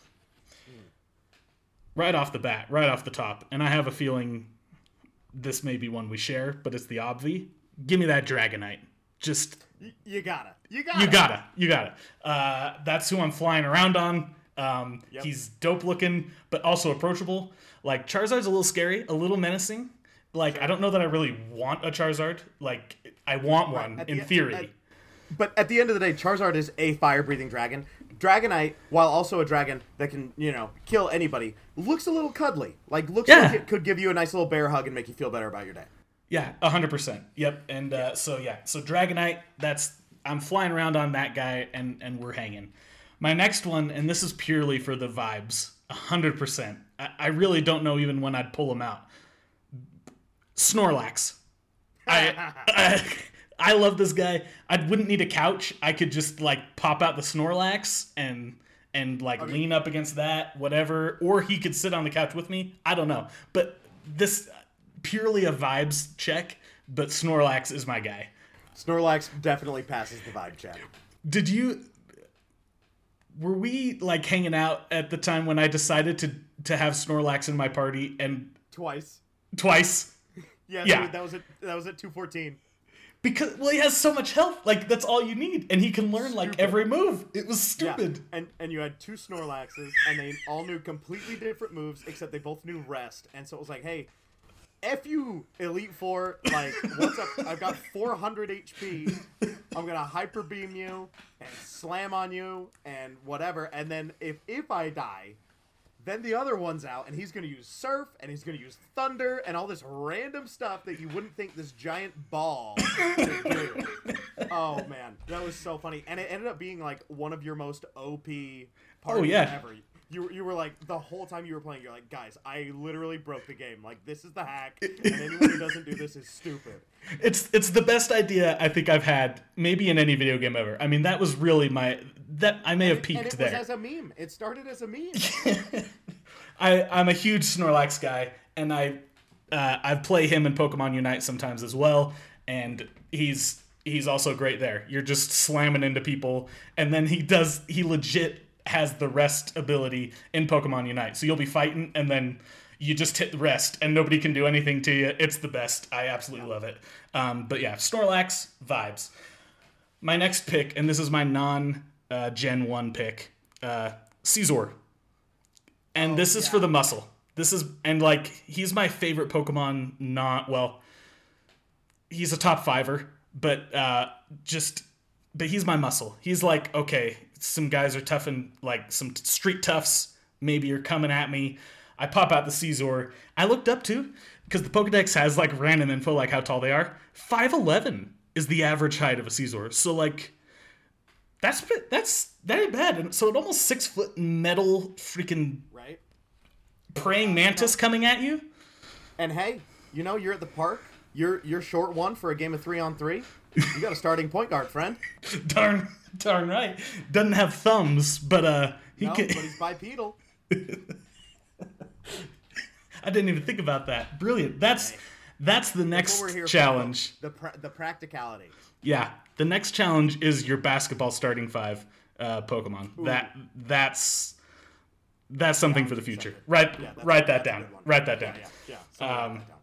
Right off the bat, right off the top, and I have a feeling this may be one we share, but it's the Obvi. Give me that Dragonite. Just... You, you gotta. You gotta. You gotta. You gotta. Uh, that's who I'm flying around on. Um, yep. He's dope looking, but also approachable. Like, Charizard's a little scary, a little menacing. Like, sure. I don't know that I really want a Charizard. Like, I want one, right. in theory. At, But at the end of the day, Charizard is a fire-breathing dragon. Dragonite, while also a dragon that can, you know, kill anybody, looks a little cuddly. Like, looks yeah. like it could give you a nice little bear hug and make you feel better about your day. Yeah, one hundred percent. Yep. And uh, so, yeah. So, Dragonite, that's... I'm flying around on that guy, and, and we're hanging. My next one, and this is purely for the vibes, one hundred percent. I, I really don't know even when I'd pull him out. Snorlax. I... I I love this guy. I wouldn't need a couch. I could just like pop out the Snorlax and and like okay. lean up against that, whatever. Or he could sit on the couch with me. I don't know. But this purely a vibes check. But Snorlax is my guy. Snorlax definitely passes the vibe check. Did you? Were we like hanging out at the time when I decided to to have Snorlax in my party and twice? Twice. yeah, yeah. Dude, that was at that was at two fourteen. Because, well, he has so much health. Like, that's all you need. And he can learn, stupid. like, every move. It was stupid. Yeah. And and you had two Snorlaxes, and they all knew completely different moves, except they both knew rest. And so it was like, hey, F you, Elite Four. Like, what's up? I've got four hundred H P. I'm going to Hyper Beam you and slam on you and whatever. And then if, if I die... Then the other one's out, and he's going to use Surf, and he's going to use Thunder, and all this random stuff that you wouldn't think this giant ball could do. Oh, man. That was so funny. And it ended up being, like, one of your most O P parties oh, yeah. ever. You, you were, like, the whole time you were playing, you're like, guys, I literally broke the game. Like, this is the hack, and anyone who doesn't do this is stupid. It's it's the best idea I think I've had, maybe in any video game ever. I mean, that was really my... That I may have peaked and it there. It was as a meme. It started as a meme. I, I'm a huge Snorlax guy, and I uh, I play him in Pokemon Unite sometimes as well, and he's he's also great there. You're just slamming into people, and then he does he legit has the rest ability in Pokemon Unite. So you'll be fighting, and then you just hit the rest, and nobody can do anything to you. It's the best. I absolutely love it. Um, but yeah, Snorlax vibes. My next pick, and this is my non uh, Gen one pick, uh, Scizor. And oh, this is yeah. for the muscle. This is, and like, he's my favorite Pokemon, not, well, he's a top fiver, but uh, just, but he's my muscle. He's like, okay, some guys are tough and, like, some street toughs, maybe are coming at me. I pop out the Scizor. I looked up, too, because the Pokedex has, like, random info, like how tall they are. five eleven is the average height of a Scizor. So, like, that's, that's, that ain't bad. And so, an almost six-foot metal freaking... Right. Praying mantis coming at you. And hey, you know, you're at the park. You're you're short one for a game of three on three. You got a starting point guard, friend. darn, darn right. Doesn't have thumbs, but uh, he no, can. but he's bipedal. I didn't even think about that. Brilliant. That's hey. That's the That's next what we're here for, challenge. The pra- the practicality. Yeah, the next challenge is your basketball starting five uh, Pokemon. Ooh. That that's that's something for the future. Write yeah, write that down. Write that down. Yeah, yeah. yeah. Um, that down.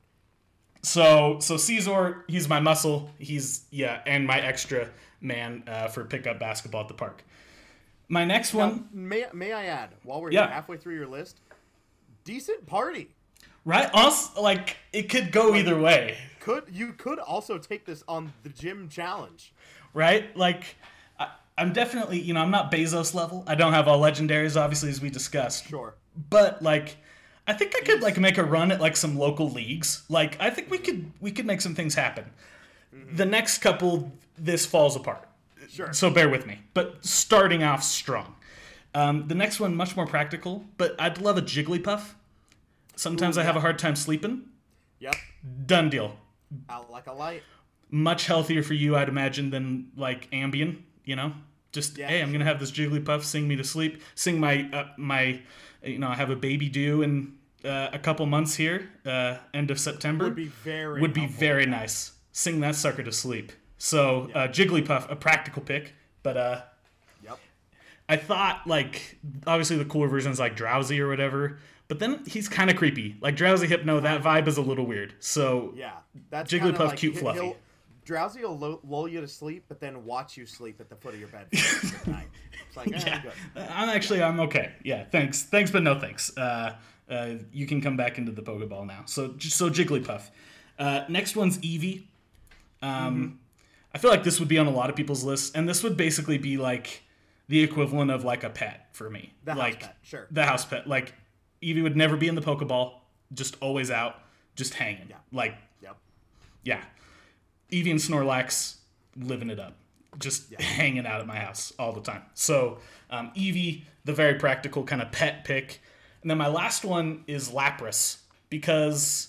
So so Caesar, he's my muscle. He's yeah, and my extra man uh, for pickup basketball at the park. My next now, one. May may I add, while we're yeah. here, halfway through your list, decent party. Right? Also, like it could go like, either way. Could you could also take this on the gym challenge. Right? Like I, I'm definitely, you know, I'm not Bezos level. I don't have all legendaries, obviously, as we discussed. Sure. But like I think I could like make a run at like some local leagues. Like I think we could we could make some things happen. Mm-hmm. The next couple, this falls apart. Sure. So bear with me. But starting off strong. Um, the next one, much more practical, but I'd love a Jigglypuff. Sometimes Ooh, yeah. I have a hard time sleeping. Yep. Done deal. Out like a light. Much healthier for you, I'd imagine, than like Ambien. You know, just yeah, hey, I'm sure. gonna have this Jigglypuff sing me to sleep. Sing my uh, my, you know, I have a baby due in uh, a couple months here, uh, end of September. Would be very would be very nice. Sing that sucker to sleep. So yep. uh, Jigglypuff, a practical pick, but uh, yep. I thought like obviously the cooler version is like Drowsy or whatever. But then he's kind of creepy. Like Drowsy Hypno, that vibe is a little weird. So yeah, that's Jigglypuff, like, cute, fluffy. Drowsy will lo- lull you to sleep, but then watch you sleep at the foot of your bed for night. It's like, eh, yeah, I'm good. I'm actually I'm okay. Yeah, thanks, thanks, but no thanks. Uh, uh, you can come back into the Pokeball now. So so Jigglypuff. Uh, next one's Eevee. Um, mm-hmm. I feel like this would be on a lot of people's lists, and this would basically be like the equivalent of like a pet for me. The like, house pet, sure. The house pet, like. Eevee would never be in the Pokeball, just always out, just hanging. Yeah. Like, yep. yeah. Eevee and Snorlax living it up, just yeah. hanging out at my house all the time. So, um, Eevee, the very practical kind of pet pick. And then my last one is Lapras, because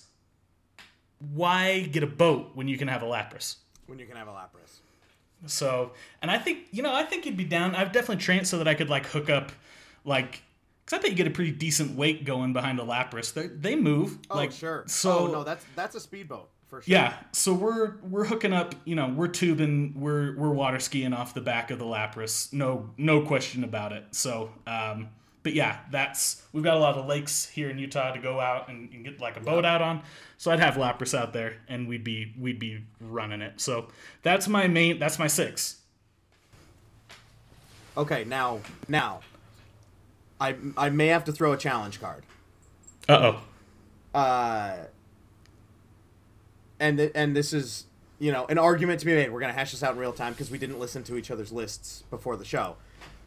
why get a boat when you can have a Lapras? When you can have a Lapras. So, and I think, you know, I think you'd be down. I've definitely trained so that I could, like, hook up, like, because I bet you get a pretty decent weight going behind a Lapras. They they move. Oh, like, sure. So, oh, no, that's that's a speedboat, for sure. Yeah, so we're we're hooking up, you know, we're tubing, we're we're water skiing off the back of the Lapras. No no question about it. So, um, but yeah, that's, we've got a lot of lakes here in Utah to go out and, and get like a boat out on. So I'd have Lapras out there and we'd be we'd be running it. So that's my main, that's my six. Okay, now, now. I I may have to throw a challenge card. Uh-oh. Uh and th- and this is, you know, an argument to be made. We're going to hash this out in real time because we didn't listen to each other's lists before the show.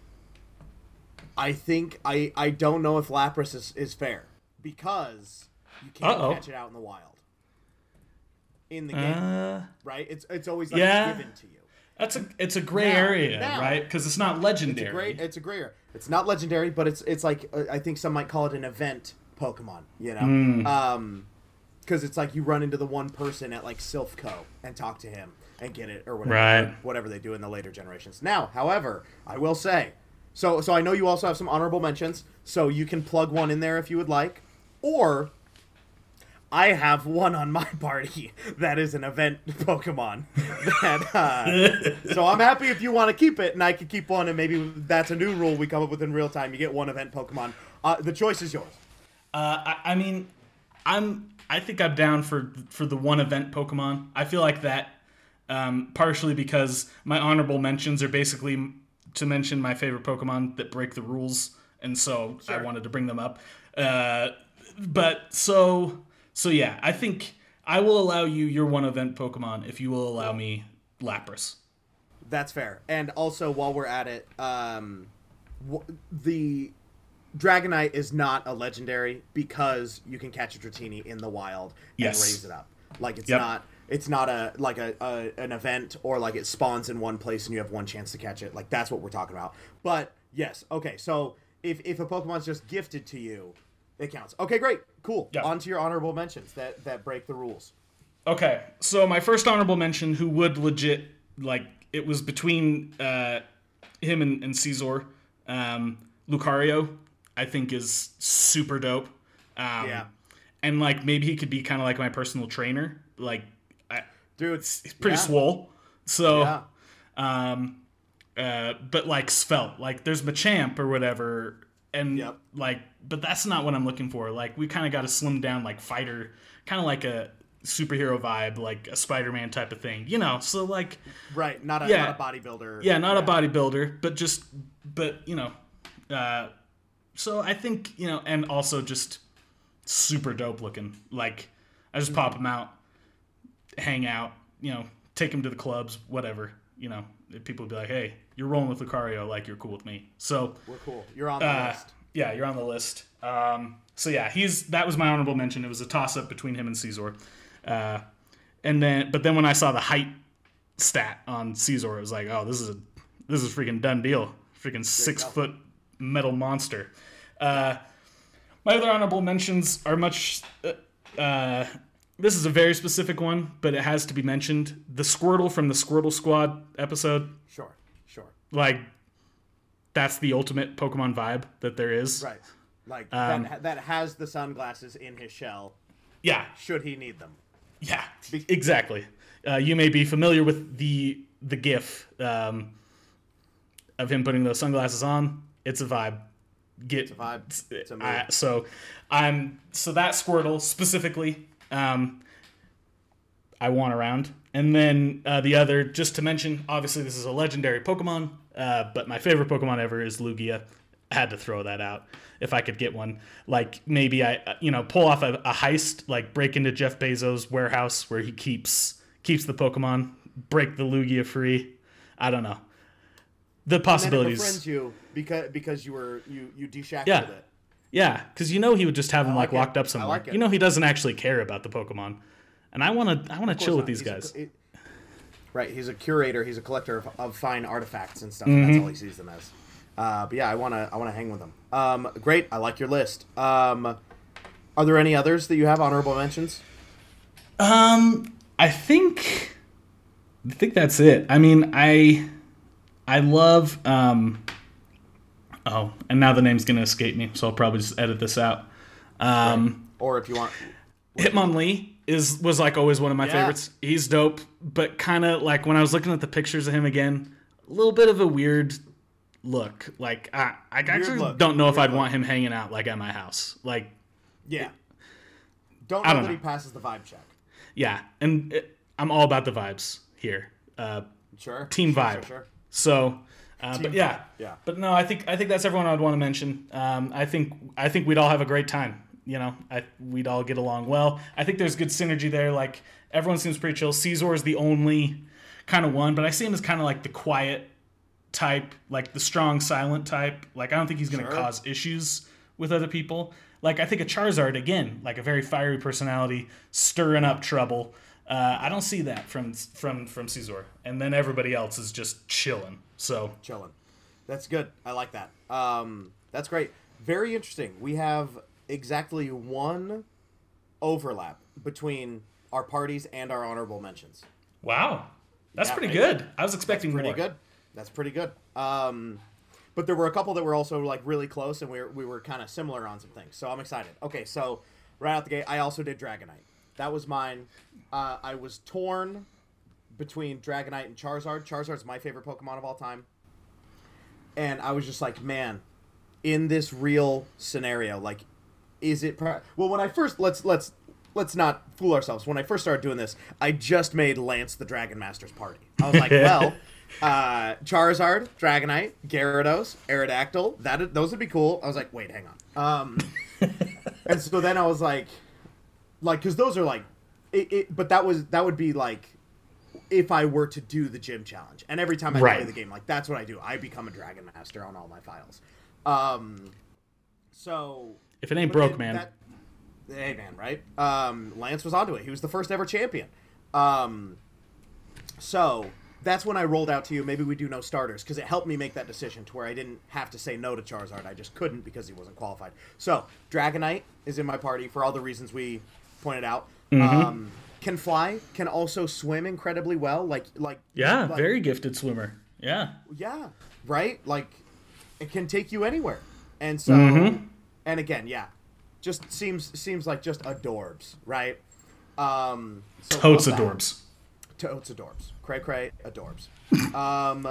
I think I I don't know if Lapras is, is fair because you can't Uh-oh. catch it out in the wild. In the game, uh, right? It's it's always like yeah. given to you. That's a it's a gray now, area, now, right? Because it's not legendary. It's a gray it's a gray area. It's not legendary, but it's it's like uh, I think some might call it an event Pokemon. You know, mm. um, because it's like you run into the one person at like Silphco and talk to him and get it or whatever, right. whatever they do in the later generations. Now, however, I will say, so so I know you also have some honorable mentions, so you can plug one in there if you would like, or I have one on my party that is an event Pokemon. That, uh, so I'm happy if you want to keep it, and I can keep one, and maybe that's a new rule we come up with in real time. You get one event Pokemon. Uh, the choice is yours. Uh, I, I mean, I'm. I think I'm down for for the one event Pokemon. I feel like that, um, partially because my honorable mentions are basically to mention my favorite Pokemon that break the rules, and so sure. I wanted to bring them up. Uh, but so. So yeah, I think I will allow you your one event Pokemon if you will allow me Lapras. That's fair. And also, while we're at it, um, w- the Dragonite is not a legendary because you can catch a Dratini in the wild and yes. raise it up. Like it's yep. not, it's not a like a, a an event or like it spawns in one place and you have one chance to catch it. Like that's what we're talking about. But yes, okay. So if if a Pokemon's just gifted to you, it counts. Okay, great. Cool. Yep. On to your honorable mentions that, that break the rules. Okay, so my first honorable mention, who would legit, like, it was between uh, him and, and Caesar. Um, Lucario, I think, is super dope. Um, yeah. and like maybe he could be kind of like my personal trainer. Like, I, Dude, he's pretty yeah. swole. So, Yeah. um, uh, but like svelte. Like there's Machamp or whatever, and Yep. like, but that's not what I'm looking for. Like we kind of got to slim down, like fighter, kind of like a superhero vibe, like a Spider-Man type of thing, you know. So like, Right, not a Yeah. not a bodybuilder. yeah, not a bodybuilder, but just, but you know, uh, so I think you know, and also just super dope looking. Like I just pop him out, hang out, you know, take him to the clubs, whatever. You know, people would be like, "Hey, you're rolling with Lucario, like you're cool with me." So We're cool. You're on the uh, list. yeah, you're on the list. Um, so yeah, he's that was my honorable mention. It was a toss up between him and Caesar. Uh, and then, but then when I saw the height stat on Caesar, it was like, oh, this is a this is a freaking done deal. Freaking six go. foot metal monster. Uh, my other honorable mentions are much. Uh, uh, this is a very specific one, but it has to be mentioned. The Squirtle from the Squirtle Squad episode, Sure, sure. like, that's the ultimate Pokemon vibe that there is. Right. Like Um, that that has the sunglasses in his shell. Yeah, Should he need them? yeah, exactly. Uh, you may be familiar with the the GIF um, of him putting those sunglasses on. It's a vibe. Get It's a vibe. It's a mood. I, so I'm so that Squirtle specifically. Um, I want around, and then uh, the other, just to mention, obviously this is a legendary Pokemon, uh, but my favorite Pokemon ever is Lugia. I had to throw that out if I could get one. Like maybe I, uh, you know, pull off a, a heist, like break into Jeff Bezos' warehouse where he keeps keeps the Pokemon, break the Lugia free. I don't know. The And then it possibilities. befriends you because because you were you you deshackled Yeah. it. Yeah, because you know he would just have them like like it. locked up I somewhere. like it. You know he doesn't actually care about the Pokemon, and I want to I want to Of course chill with not. these He's a- guys. it- right. He's a curator. He's a collector of, of fine artifacts and stuff. And that's all he sees them as. Uh, but yeah, I wanna I wanna hang with them. Um, great. I like your list. Um, are there any others that you have honorable mentions? Um, I think I think that's it. I mean, I I love um. Oh, and now the name's gonna escape me, so I'll probably just edit this out. Um, Or if you want, Hitmonlee is was like always one of my Yeah. favorites. He's dope, but kind of like when I was looking at the pictures of him again, a little bit of a weird look. Like I, I actually look. don't know if Weird I'd look. want him hanging out like at my house. Like, yeah. Don't I know don't that he know. passes the vibe check. yeah, and it, I'm all about the vibes here. Uh, Sure. team Sure, vibe. Sure, sure. So, uh, but Team yeah, vibe, yeah. But no, I think I think that's everyone I'd want to mention. Um, I think I think we'd all have a great time. You know, I, we'd all get along well. I think there's good synergy there. Like everyone seems pretty chill. Caesar is the only kind of one, but I see him as kind of like the quiet type, like the strong, silent type. Like I don't think he's going to Sure. cause issues with other people. Like I think a Charizard again, like a very fiery personality, stirring up trouble. Uh, I don't see that from from from Caesar, and then everybody else is just chilling. So Chilling. That's good. I like that. Um, that's great. Very interesting. We have exactly one overlap between our parties and our honorable mentions. wow, that's Yeah, pretty maybe. good. I was expecting Pretty more. good. That's pretty good. Um, but there were a couple that were also like really close, and we were, we were kind of similar on some things. So I'm excited. Okay, so right out the gate, I also did Dragonite. That was mine. Uh, I was torn between Dragonite and Charizard. Charizard's my favorite Pokemon of all time. And I was just like, man, in this real scenario, like, is it? Pro- well, when I first let's let's let's not fool ourselves. When I first started doing this, I just made Lance the Dragon Master's party. I was like, well, uh, Charizard, Dragonite, Gyarados, Aerodactyl. That those would be cool. I was like, wait, hang on. Um, and so then I was like, like, because those are like, it, it. But that was that would be like, if I were to do the gym challenge, and every time I Right. play the game, like that's what I do. I become a Dragon Master on all my files. Um, so If it ain't but broke, it- man. that- hey, man, right? Um, Lance was onto it. He was the first ever champion. Um, so that's when I rolled out to you. Maybe we do no starters because it helped me make that decision to where I didn't have to say no to Charizard. I just couldn't because he wasn't qualified. So Dragonite is in my party for all the reasons we pointed out. Mm-hmm. Um, can fly, can also swim incredibly well. Like, like yeah, like, very gifted swimmer. Yeah. yeah, right? Like, it can take you anywhere. And so, Mm-hmm. and again, yeah, just seems seems like just adorbs, right? Um, so Totes love that. adorbs. Totes adorbs. Cray cray adorbs. um,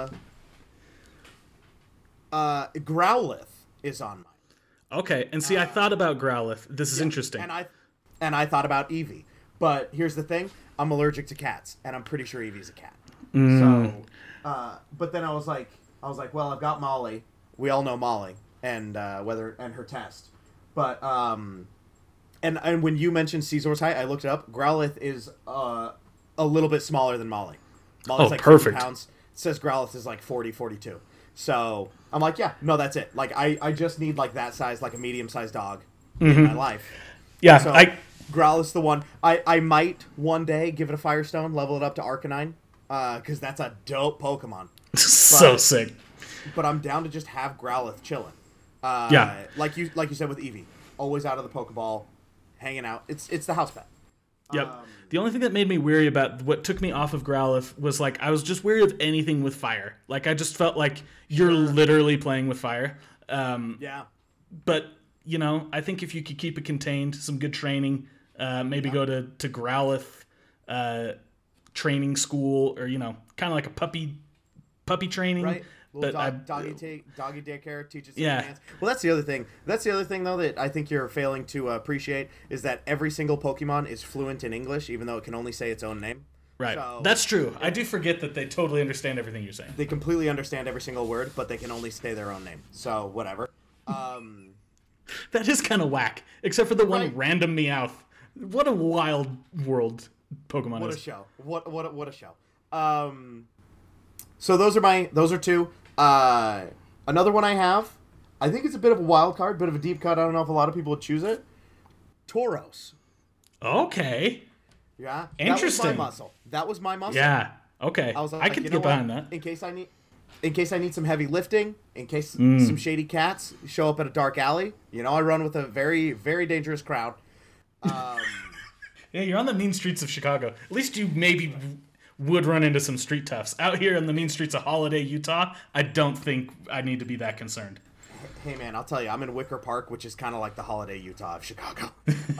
uh, Growlithe is on mine. Okay, and see, I thought about Growlithe. This is Yeah, interesting. And I and I thought about Eevee, but here's the thing: I'm allergic to cats, and I'm pretty sure Eevee's a cat. Mm. So, uh, but then I was like, I was like, well, I've got Molly. We all know Molly, and uh, whether and her test, but um, and and when you mentioned Caesar's height, I looked it up. Growlithe is uh a little bit smaller than Molly. Molly's Oh, like perfect. fifty pounds. It says Growlithe is like forty, forty-two. So I'm like, yeah, no, that's it. Like I, I just need like that size, like a medium sized dog Mm-hmm. in my life. Yeah, So I Growlithe's the one. I, I might one day give it a Firestone, level it up to Arcanine, because uh, that's a dope Pokemon. so But- sick. But I'm down to just have Growlithe chilling. Uh, Yeah. Like you like you said with Eevee, always out of the Pokeball, hanging out. It's it's the house pet. Yep. Um, the only thing that made me weary about what took me off of Growlithe was like I was just weary of anything with fire. Like I just felt like you're literally playing with fire. Um, Yeah. but you know, I think if you could keep it contained, some good training, uh, maybe go to to Growlithe uh, training school, or you know, kind of like a puppy puppy training. Right. Little But dog, I- doggy take doggy daycare teaches Yeah. commands. Well, that's the other thing. That's the other thing though that I think you're failing to uh, appreciate is that every single Pokemon is fluent in English, even though it can only say its own name. Right. So- That's true. I do forget that they totally understand everything you're saying. They completely understand every single word, but they can only say their own name. So whatever. Um, That is kind of whack, except for the one Right. random Meowth. What a wild world Pokemon what a is. show! What what a- what a show! Um, so those are my those are two. Uh, another one I have. I think it's a bit of a wild card, bit of a deep cut. I don't know if a lot of people would choose it. Tauros. Okay. Yeah. Interesting. That was my muscle. That was my muscle. Yeah. Okay. I was like, I could you get know behind what? that. In case I need, in case I need some heavy lifting, in case Mm. some shady cats show up at a dark alley. You know, I run with a very, very dangerous crowd. Um, Yeah, you're on the mean streets of Chicago. At least you maybe would run into some street toughs. Out here on the mean streets of Holiday, Utah, I don't think I need to be that concerned. hey man, I'll tell you, I'm in Wicker Park, which is kind of like the Holiday Utah of Chicago.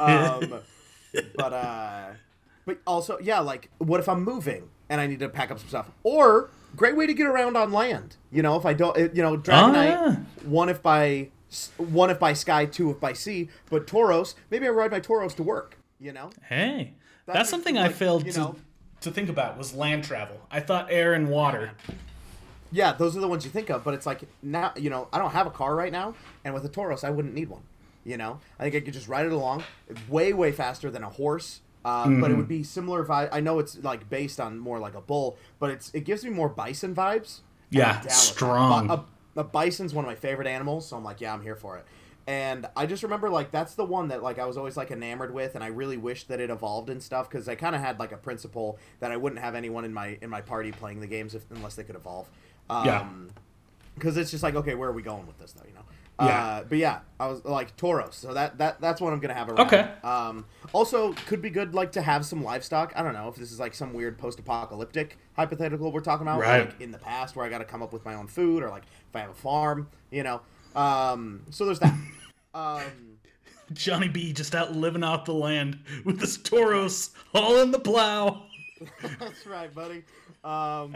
Um, but uh, but also, yeah, like, what if I'm moving and I need to pack up some stuff? Or great way to get around on land. You know, if I don't, you know, Dragonite, Ah. one if by one if by sky, two if by sea. But Tauros, maybe I ride my Tauros to work. You know. Hey, that's, That's something like, I failed you to, know- to think about was land travel. I thought air and water. Yeah, those are the ones you think of, but it's like now, you know, I don't have a car right now, and with a Tauros, I wouldn't need one. You know, I think I could just ride it along, way, way faster than a horse. Uh, Mm-hmm. But it would be similar vibe. I know it's like based on more like a bull, but it's it gives me more bison vibes. and Yeah, I'm down with that. strong. Bi- A, a bison's one of my favorite animals, so I'm like, yeah, I'm here for it. And I just remember like that's the one that like I was always like enamored with, and I really wished that it evolved and stuff because I kind of had like a principle that I wouldn't have anyone in my in my party playing the games if, unless they could evolve. Um, Yeah. Because it's just like, okay, where are we going with this though? You know. Yeah. Uh, but yeah, I was like Tauros, so that, that that's what I'm gonna have around. Okay. Um, also, could be good like to have some livestock. I don't know if this is like some weird post-apocalyptic hypothetical we're talking about, Right. like in the past where I got to come up with my own food, or like if I have a farm, you know. Um, so there's that. um, Johnny B just out living off the land with his Tauros hauling the plow. that's right, buddy. Um,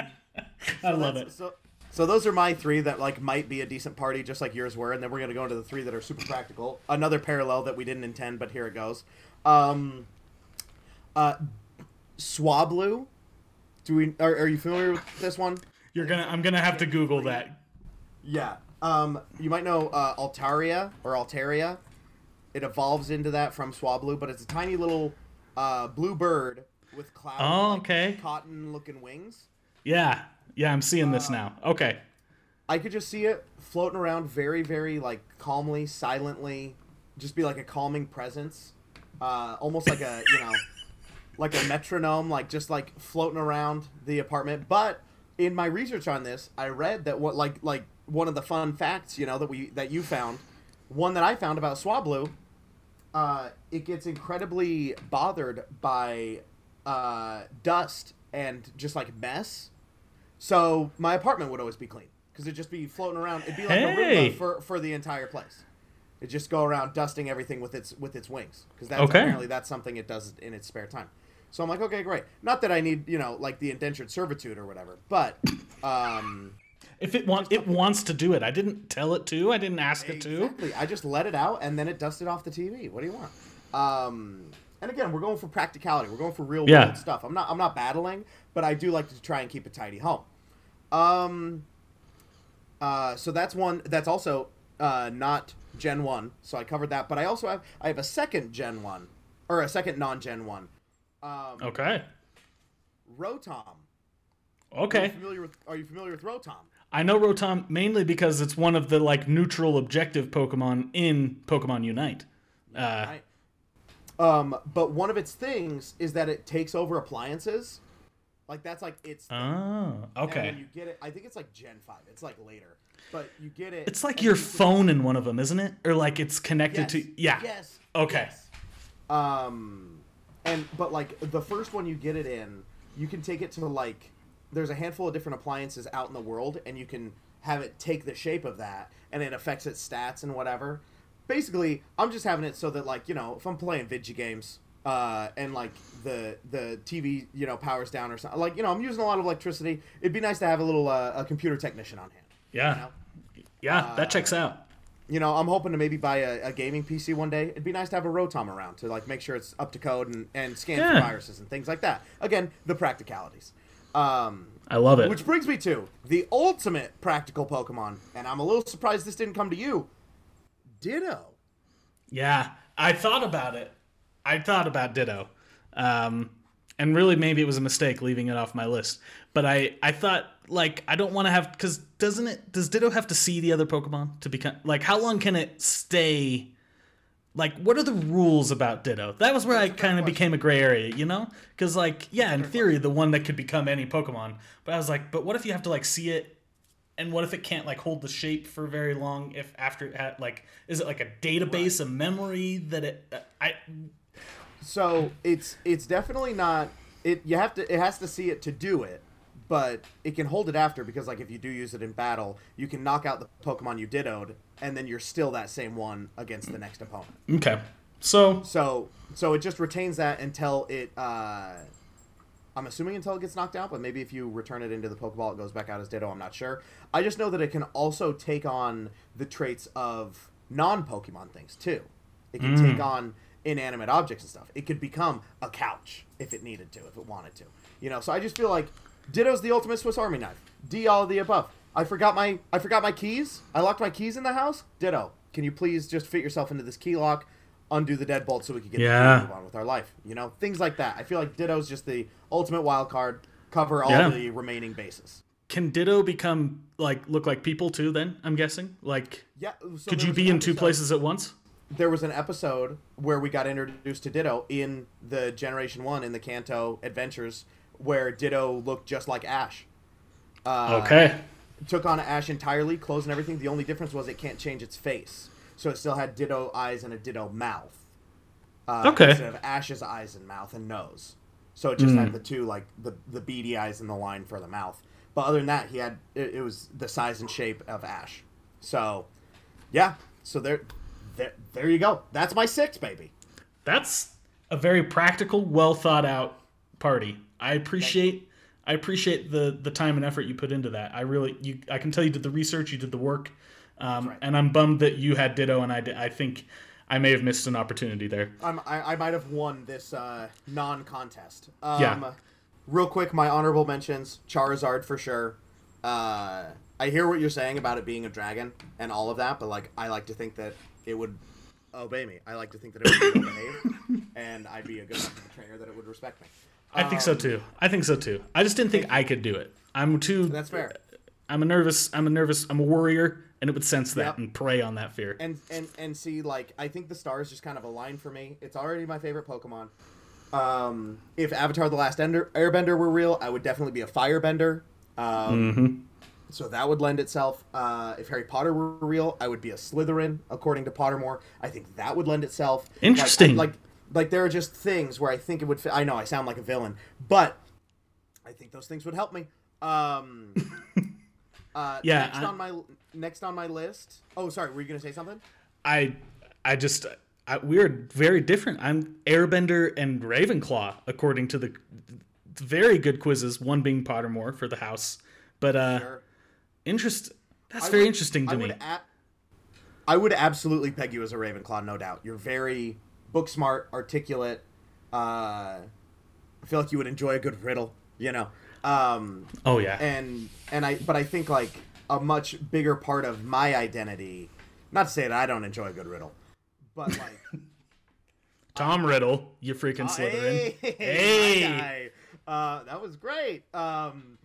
I love that's- it. So, so those are my three that like might be a decent party, just like yours were, and then we're gonna go into the three that are super practical. Another parallel that we didn't intend, but here it goes. Um, uh, Swablu. Do we? Are, are you familiar with this one? You're gonna. I'm gonna have to Google that. Yeah. Um, you might know uh, Altaria or Altaria. It evolves into that from Swablu, but it's a tiny little uh, blue bird with cloud, Oh, like, okay. cotton-looking wings. Yeah. Yeah. I'm seeing this now. Okay. I could just see it floating around very, very like calmly, silently, just be like a calming presence, uh, almost like a you know, like a metronome, like just like floating around the apartment. But in my research on this, I read that what like like one of the fun facts, you know, that we that you found, one that I found about Swablu, uh, it gets incredibly bothered by uh, dust and just like mess. So my apartment would always be clean because it'd just be floating around. It'd be like Hey. a Roomba for for the entire place. It just go around dusting everything with its with its wings, because that's Okay. apparently that's something it does in its spare time. So I'm like, okay, great. Not that I need, you know, like the indentured servitude or whatever, but um, If it wants, it wants to do it. I didn't tell it to. I didn't ask it to. exactly. I just let it out, and then it dusted off the T V. What do you want? Um, and again, we're going for practicality. We're going for real Yeah. world stuff. I'm not I'm not battling, but I do like to try and keep a tidy home. Um, uh, so that's one. That's also uh, not Gen one. So I covered that, but I also have I have a second Gen one, or a second non-Gen one. Um, Okay. Rotom. Are you Okay. familiar with Are you familiar with Rotom? I know Rotom mainly because it's one of the like neutral objective Pokemon in Pokemon Unite. Uh, Right. Um, but one of its things is that it takes over appliances. Like that's like its. oh, And okay. when you get it, I think it's like Gen five. It's like later, but you get it. It's like and your you can- phone in one of them, isn't it? Or like it's connected Yes. to. Yeah. Yes. Okay. Yes. Um, and but like the first one you get it in, you can take it to like. There's a handful of different appliances out in the world, and you can have it take the shape of that, and it affects its stats and whatever. Basically, I'm just having it so that like you know if I'm playing video games. Uh, and like the the T V, you know, powers down or something. Like you know, I'm using a lot of electricity. It'd be nice to have a little uh, a computer technician on hand. Yeah. You know? Yeah. That checks out. You know, I'm hoping to maybe buy a, a gaming P C one day. It'd be nice to have a Rotom around to like make sure it's up to code and, and scan Yeah. for viruses and things like that. Again, the practicalities. Um, I love it. which brings me to the ultimate practical Pokemon, and I'm a little surprised this didn't come to you. Ditto. Yeah, I thought about it. I thought about Ditto. Um, and really maybe it was a mistake leaving it off my list. But I, I thought, like, I don't want to have... Because doesn't it... Does Ditto have to see the other Pokemon to become... Like, how long can it stay... Like, what are the rules about Ditto? That was where I kind of became a gray area, you know? Because, like, yeah, in theory, the one that could become any Pokemon. But I was like, but what if you have to, like, see it? And what if it can't, like, hold the shape for very long? If after it had, like... Is it, like, a database, a memory that it... I... So it's it's definitely not it. You have to it has to see it to do it, but it can hold it after because like if you do use it in battle, you can knock out the Pokemon you dittoed, and then you're still that same one against the next opponent. Okay. So... So so it just retains that until it. Uh, I'm assuming until it gets knocked out, but maybe if you return it into the Pokeball, it goes back out as Ditto. I'm not sure. I just know that it can also take on the traits of non-Pokemon things too. It can Mm. take on inanimate objects and stuff. It could become a couch if it needed to, if it wanted to. You know, so I just feel like Ditto's the ultimate Swiss Army knife. D all of the above. I forgot my I forgot my keys. I locked my keys in the house. Ditto. Can you please just fit yourself into this key lock, undo the deadbolt so we can get Yeah. the key and move on with our life? You know, things like that. I feel like Ditto's just the ultimate wild card. Cover all Yeah. the remaining bases. Can Ditto become, like, look like people too, then, I'm guessing? Like, Yeah. So could there you was be an in two episode- places at once? There was an episode where we got introduced to Ditto in the Generation one in the Kanto Adventures where Ditto looked just like Ash. Uh, Okay. Took on Ash entirely, clothes and everything. The only difference was it can't change its face. So it still had Ditto eyes and a Ditto mouth. Uh, Okay. Instead of Ash's eyes and mouth and nose. So it just Mm. had the two, like, the, the beady eyes and the line for the mouth. But other than that, he had, it, it was the size and shape of Ash. So, yeah. So there, there, there you go. That's my six, baby. That's a very practical, well thought out party. I appreciate I appreciate the the time and effort you put into that. I really you I can tell you did the research, you did the work. Um, right. and I'm bummed that you had Ditto and I did. I think I may have missed an opportunity there. I'm, I, I might have won this uh, non-contest. Um, Yeah. Real quick, my honorable mentions: Charizard for sure. Uh, I hear what you're saying about it being a dragon and all of that, but like I like to think that it would obey me. I like to think that it would behave, and I'd be a good enough of a trainer that it would respect me. I think so Um, too. I think so too. I just didn't think I could do it. I'm too. That's fair. I'm a nervous. I'm a nervous. I'm a warrior, and it would sense that Yep. and prey on that fear. And and and see, like I think the stars just kind of align for me. It's already my favorite Pokemon. Um, if Avatar: The Last Ender, Airbender were real, I would definitely be a Firebender. Um, Mm-hmm. So that would lend itself. Uh, if Harry Potter were real, I would be a Slytherin, according to Pottermore. I think that would lend itself. Interesting. Like, like, like there are just things where I think it would fit. I know I sound like a villain, but I think those things would help me. Um, uh, Yeah, Next I- on my next on my list. Oh, sorry. Were you gonna say something? I I just I, we're very different. I'm Airbender and Ravenclaw according to the very good quizzes. One being Pottermore for the house, but uh, sure. interest. That's I very would, interesting to I me. Would a- I would absolutely peg you as a Ravenclaw, no doubt. You're very book smart, articulate. Uh, I feel like you would enjoy a good riddle, you know. Um, oh yeah. And and I, but I think like a much bigger part of my identity. Not to say that I don't enjoy a good riddle, but like Tom Riddle, you freaking uh, Slytherin. Hey, hey. Uh, that was great. Um,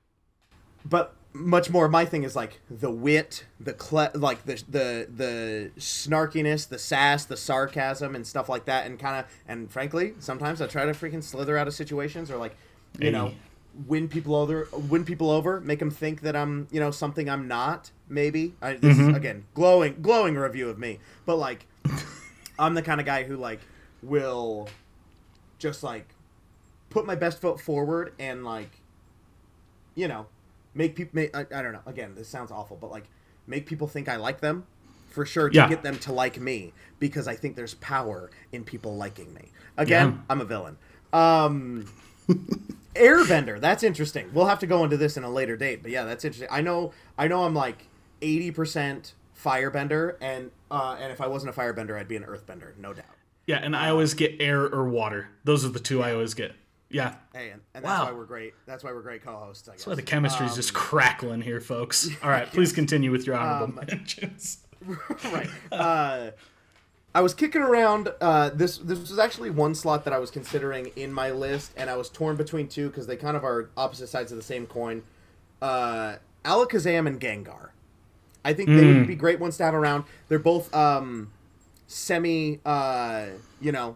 but much more my thing is like the wit, the cle- like the the the snarkiness, the sass, the sarcasm and stuff like that, and kind of and frankly, sometimes I try to freaking slither out of situations or like you hey. know win people over, win people over, make them think that I'm you know something I'm not. Maybe I, this mm-hmm. is again glowing glowing review of me, but like I'm the kind of guy who like will just like put my best foot forward and like you know. Make people, make, I, I don't know. Again, this sounds awful, but like, make people think I like them, for sure. To yeah. get them to like me, because I think there's power in people liking me. Again, yeah. I'm a villain. Um, Airbender, that's interesting. We'll have to go into this in a later date, but yeah, that's interesting. I know, I know, I'm like eighty percent Firebender, and uh, and if I wasn't a Firebender, I'd be an Earthbender, no doubt. Yeah, and I always get air or water. Those are the two yeah. I always get. Yeah. Hey, and, and that's wow. why we're great. That's why we're great co-hosts, I guess. That's why the chemistry's um, just crackling here, folks. All right, please continue with your honorable um, mentions. Right. Uh, I was kicking around. Uh, this this was actually one slot that I was considering in my list, and I was torn between two because they kind of are opposite sides of the same coin. Uh, Alakazam and Gengar. I think mm. they would be great ones to have around. They're both um, semi, uh, you know,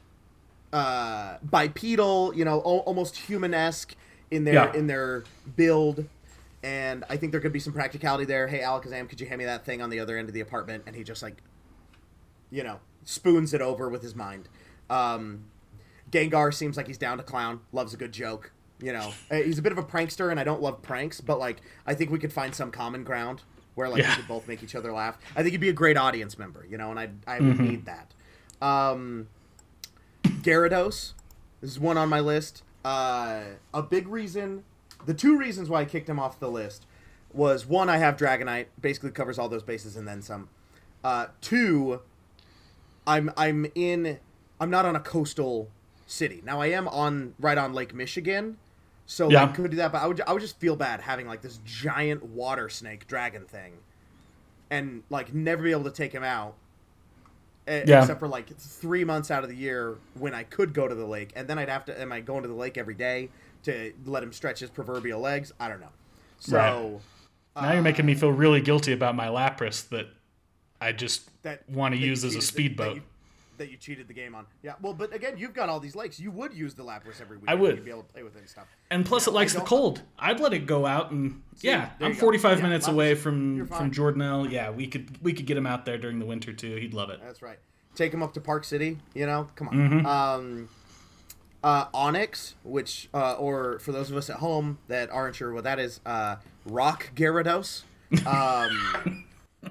uh bipedal, you know, o- almost human-esque in their yeah. in their build, and I think there could be some practicality there. Hey Alakazam, could you hand me that thing on the other end of the apartment? And he just like you know spoons it over with his mind. um Gengar seems like he's down to clown, loves a good joke, you know. He's a bit of a prankster, and I don't love pranks, but like I think we could find some common ground where like yeah. we could both make each other laugh. I think he'd be a great audience member, you know, and I I would mm-hmm. need that. um Gyarados is one on my list. Uh, a big reason, the two reasons why I kicked him off the list was, one, I have Dragonite, basically covers all those bases and then some. Uh, two, I'm I'm in, I'm not on a coastal city. Now I am on right on Lake Michigan, so yeah. I could do that, but I would I would just feel bad having like this giant water snake dragon thing, and like never be able to take him out. Yeah. Except for like three months out of the year when I could go to the lake, and then I'd have to. Am I going to the lake every day to let him stretch his proverbial legs? I don't know. So right. now uh, you're making me feel really guilty about my Lapras that I just that, want to use as a speedboat. That, that you cheated the game on. Yeah. Well, but again, you've got all these lakes. You would use the Lapras every week. I would. You'd be able to play with it and stuff. And plus, you know, it likes the cold. I'd let it go out and See, yeah. I'm forty-five yeah, minutes Lapras, away from from Jordanelle. Yeah, we could we could get him out there during the winter too. He'd love it. That's right. Take him up to Park City, you know? Come on. Mm-hmm. Um, uh, Onyx, which, uh, or for those of us at home that aren't sure what that is, uh, Rock Gyarados. Um,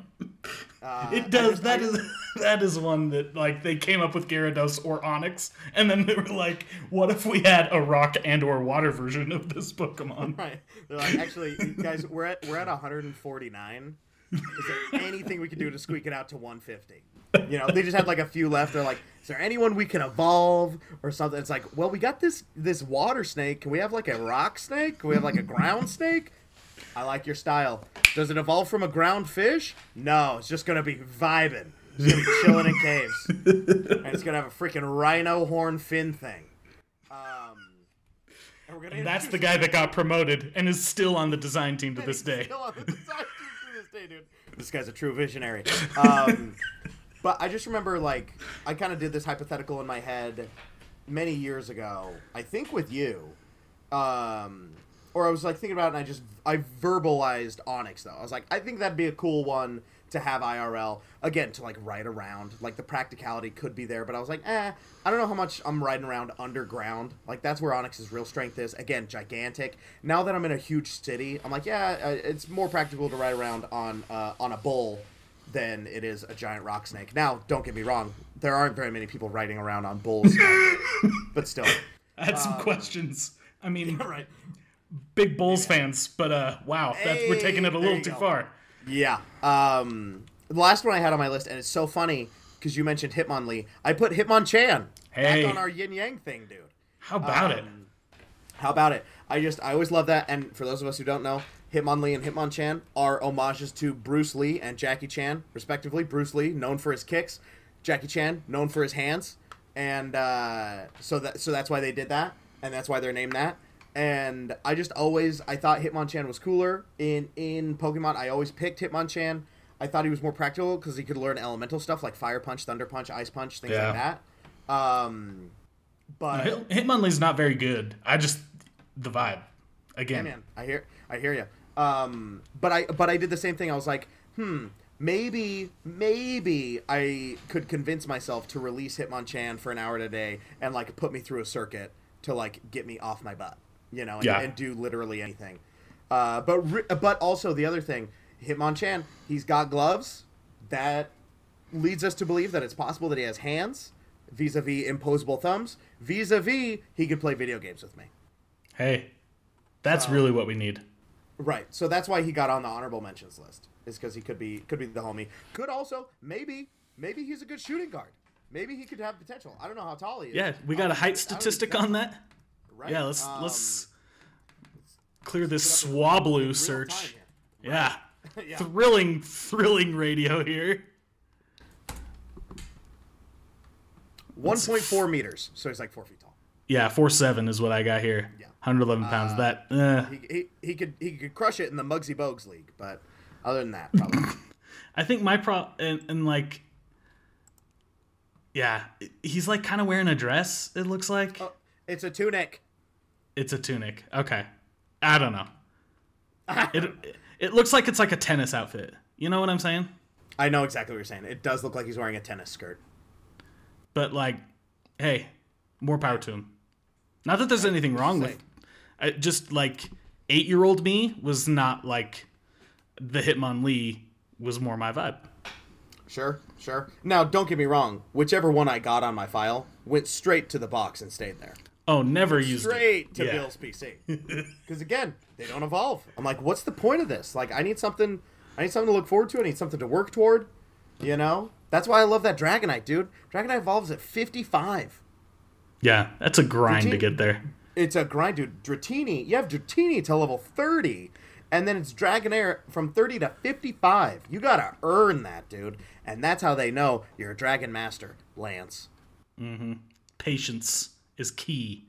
uh, it does. That I, is that is one that, like, they came up with Gyarados or Onyx, and then they were like, what if we had a rock and or water version of this Pokemon? Right. They're like, actually, guys, we're at, we're at one hundred forty-nine. Is there anything we can do to squeak it out to one fifty? You know, they just had like a few left. They're like, is there anyone we can evolve or something? It's like, well, we got this this water snake. Can we have like a rock snake? Can we have like a ground snake? I like your style. Does it evolve from a ground fish? No, it's just gonna be vibing. It's gonna be chilling in caves, and it's gonna have a freaking rhino horn fin thing. Um, and we're gonna and that's the guy that got promoted and is still on the design team to this day. Still on the design team to this day, dude. This guy's a true visionary. Um, But I just remember, like, I kind of did this hypothetical in my head many years ago, I think with you, um, or I was, like, thinking about it, and I just, I verbalized Onyx, though. I was like, I think that'd be a cool one to have I R L, again, to, like, ride around. Like, the practicality could be there, but I was like, eh, I don't know how much I'm riding around underground. Like, that's where Onyx's real strength is. Again, gigantic. Now that I'm in a huge city, I'm like, yeah, it's more practical to ride around on, uh, on a bull than it is a giant rock snake. Now, don't get me wrong, there aren't very many people riding around on bulls, but still. I had some um, questions. I mean, yeah, right. big Bulls yeah. fans, but uh, wow, hey, that's, we're taking it a little too go. far. Yeah. Um, the last one I had on my list, and it's so funny because you mentioned Hitmonlee. I put Hitmonchan hey. back on our yin yang thing, dude. How about um, it? How about it? I just I always love that. And for those of us who don't know, Hitmonlee and Hitmonchan are homages to Bruce Lee and Jackie Chan, respectively. Bruce Lee, known for his kicks. Jackie Chan, known for his hands. And uh, so that so that's why they did that, and that's why they're named that. And I just always I thought Hitmonchan was cooler in in Pokemon. I always picked Hitmonchan. I thought he was more practical because he could learn elemental stuff like Fire Punch, Thunder Punch, Ice Punch, things yeah. like that. Um, but no, Hit, Hitmonlee's not very good. I just the vibe again. Yeah, man, I hear I hear you. Um, but I but I did the same thing. I was like, hmm. Maybe, maybe I could convince myself to release Hitmonchan for an hour today and, like, put me through a circuit to, like, get me off my butt, you know, and, yeah. and do literally anything. Uh, but but also the other thing, Hitmonchan, he's got gloves. That leads us to believe that it's possible that he has hands, vis-a-vis imposable thumbs, vis-a-vis he could play video games with me. Hey, that's um, really what we need. Right, so that's why he got on the honorable mentions list. Is because he could be could be the homie. Could also maybe maybe he's a good shooting guard. Maybe he could have potential. I don't know how tall he is. Yeah, we got a height statistic on that. Right. Yeah, let's um, let's clear let's this Swablu search. Right. Yeah. yeah, thrilling thrilling radio here. One point four meters, so he's like four feet tall. Yeah, four seven is what I got here. Yeah, one hundred eleven pounds. Uh, that uh. he, he he could he could crush it in the Muggsy Bogues League, but. Other than that, probably. I think my pro and, and like, yeah, he's like kind of wearing a dress. It looks like oh, it's a tunic. It's a tunic. Okay, I don't know. it it looks like it's like a tennis outfit. You know what I'm saying? I know exactly what you're saying. It does look like he's wearing a tennis skirt. But like, hey, more power to him. Not that there's anything wrong with. I, just like eight year old me was not like. The Hitmonlee was more my vibe. Sure, sure. Now, don't get me wrong. Whichever one I got on my file went straight to the box and stayed there. Oh, never used it. Straight to yeah. Bill's P C. Because again, they don't evolve. I'm like, what's the point of this? Like, I need something. I need something to look forward to. I need something to work toward. You know, that's why I love that Dragonite, dude. Dragonite evolves at fifty-five. Yeah, that's a grind Dratini, to get there. It's a grind, dude. Dratini, you have Dratini to level thirty. And then it's Dragonair from thirty to fifty-five. You gotta earn that, dude. And that's how they know you're a Dragon Master, Lance. Mm-hmm. Patience is key.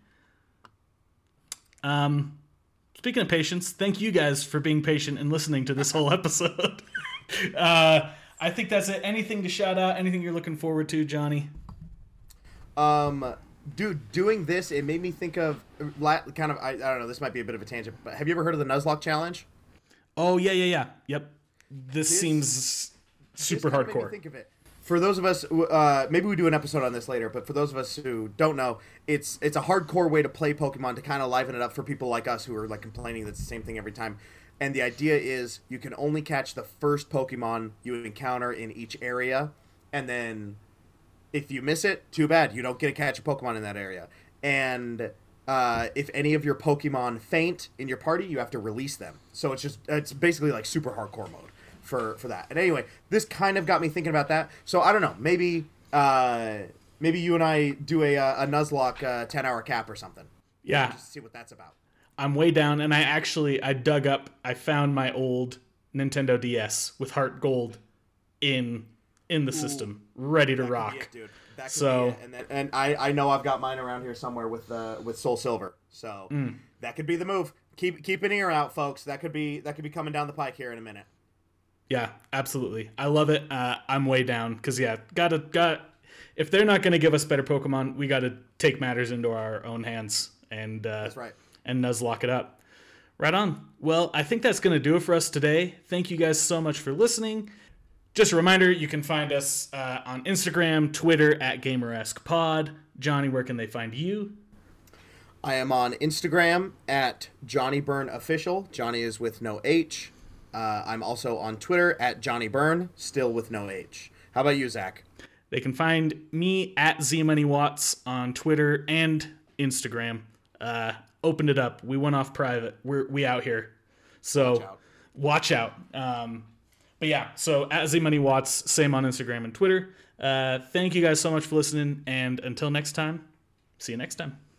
Um, speaking of patience, thank you guys for being patient and listening to this whole episode. uh, I think that's it. Anything to shout out? Anything you're looking forward to, Johnny? Um, dude, doing this, it made me think of kind of. I, I don't know. This might be a bit of a tangent, but have you ever heard of the Nuzlocke challenge? Oh yeah, yeah, yeah. Yep. This, this seems super this hardcore. Made me think of it. For those of us, uh, maybe we do an episode on this later. But for those of us who don't know, it's it's a hardcore way to play Pokemon to kind of liven it up for people like us who are like complaining that it's the same thing every time. And the idea is you can only catch the first Pokemon you encounter in each area, and then if you miss it, too bad. You don't get to catch a Pokemon in that area. And uh, if any of your Pokemon faint in your party, you have to release them. So it's just it's basically like super hardcore mode for for that. And anyway, this kind of got me thinking about that. So I don't know. Maybe uh, maybe you and I do a a Nuzlocke uh, ten hour cap or something. Yeah. Just to see what that's about. I'm way down, and I actually I dug up. I found my old Nintendo D S with Heart Gold in in the Ooh, system, ready to rock. It, dude. That could so, be it. And, then, and I, I know I've got mine around here somewhere with uh, with Soul Silver. So mm. that could be the move. Keep keep an ear out, folks. That could be that could be coming down the pike here in a minute. Yeah, absolutely. I love it. Uh, I'm way down because yeah, gotta got. If they're not gonna give us better Pokemon, we gotta take matters into our own hands and uh, that's right. And Nuzlocke it up. Right on. Well, I think that's gonna do it for us today. Thank you guys so much for listening. Just a reminder, you can find us uh, on Instagram, Twitter, at GamerEsquePod. Johnny, where can they find you? I am on Instagram at Johnny Byrne Official. Johnny is with no H. Uh, I'm also on Twitter at Johnny Byrne, still with no H. How about you, Zach? They can find me at ZMoneyWatts on Twitter and Instagram. Uh, opened it up. We went off private. We're we out here. So Watch out. Watch out. Um, but yeah, so at ZMoneyWatts, same on Instagram and Twitter. Uh, thank you guys so much for listening. And until next time, see you next time.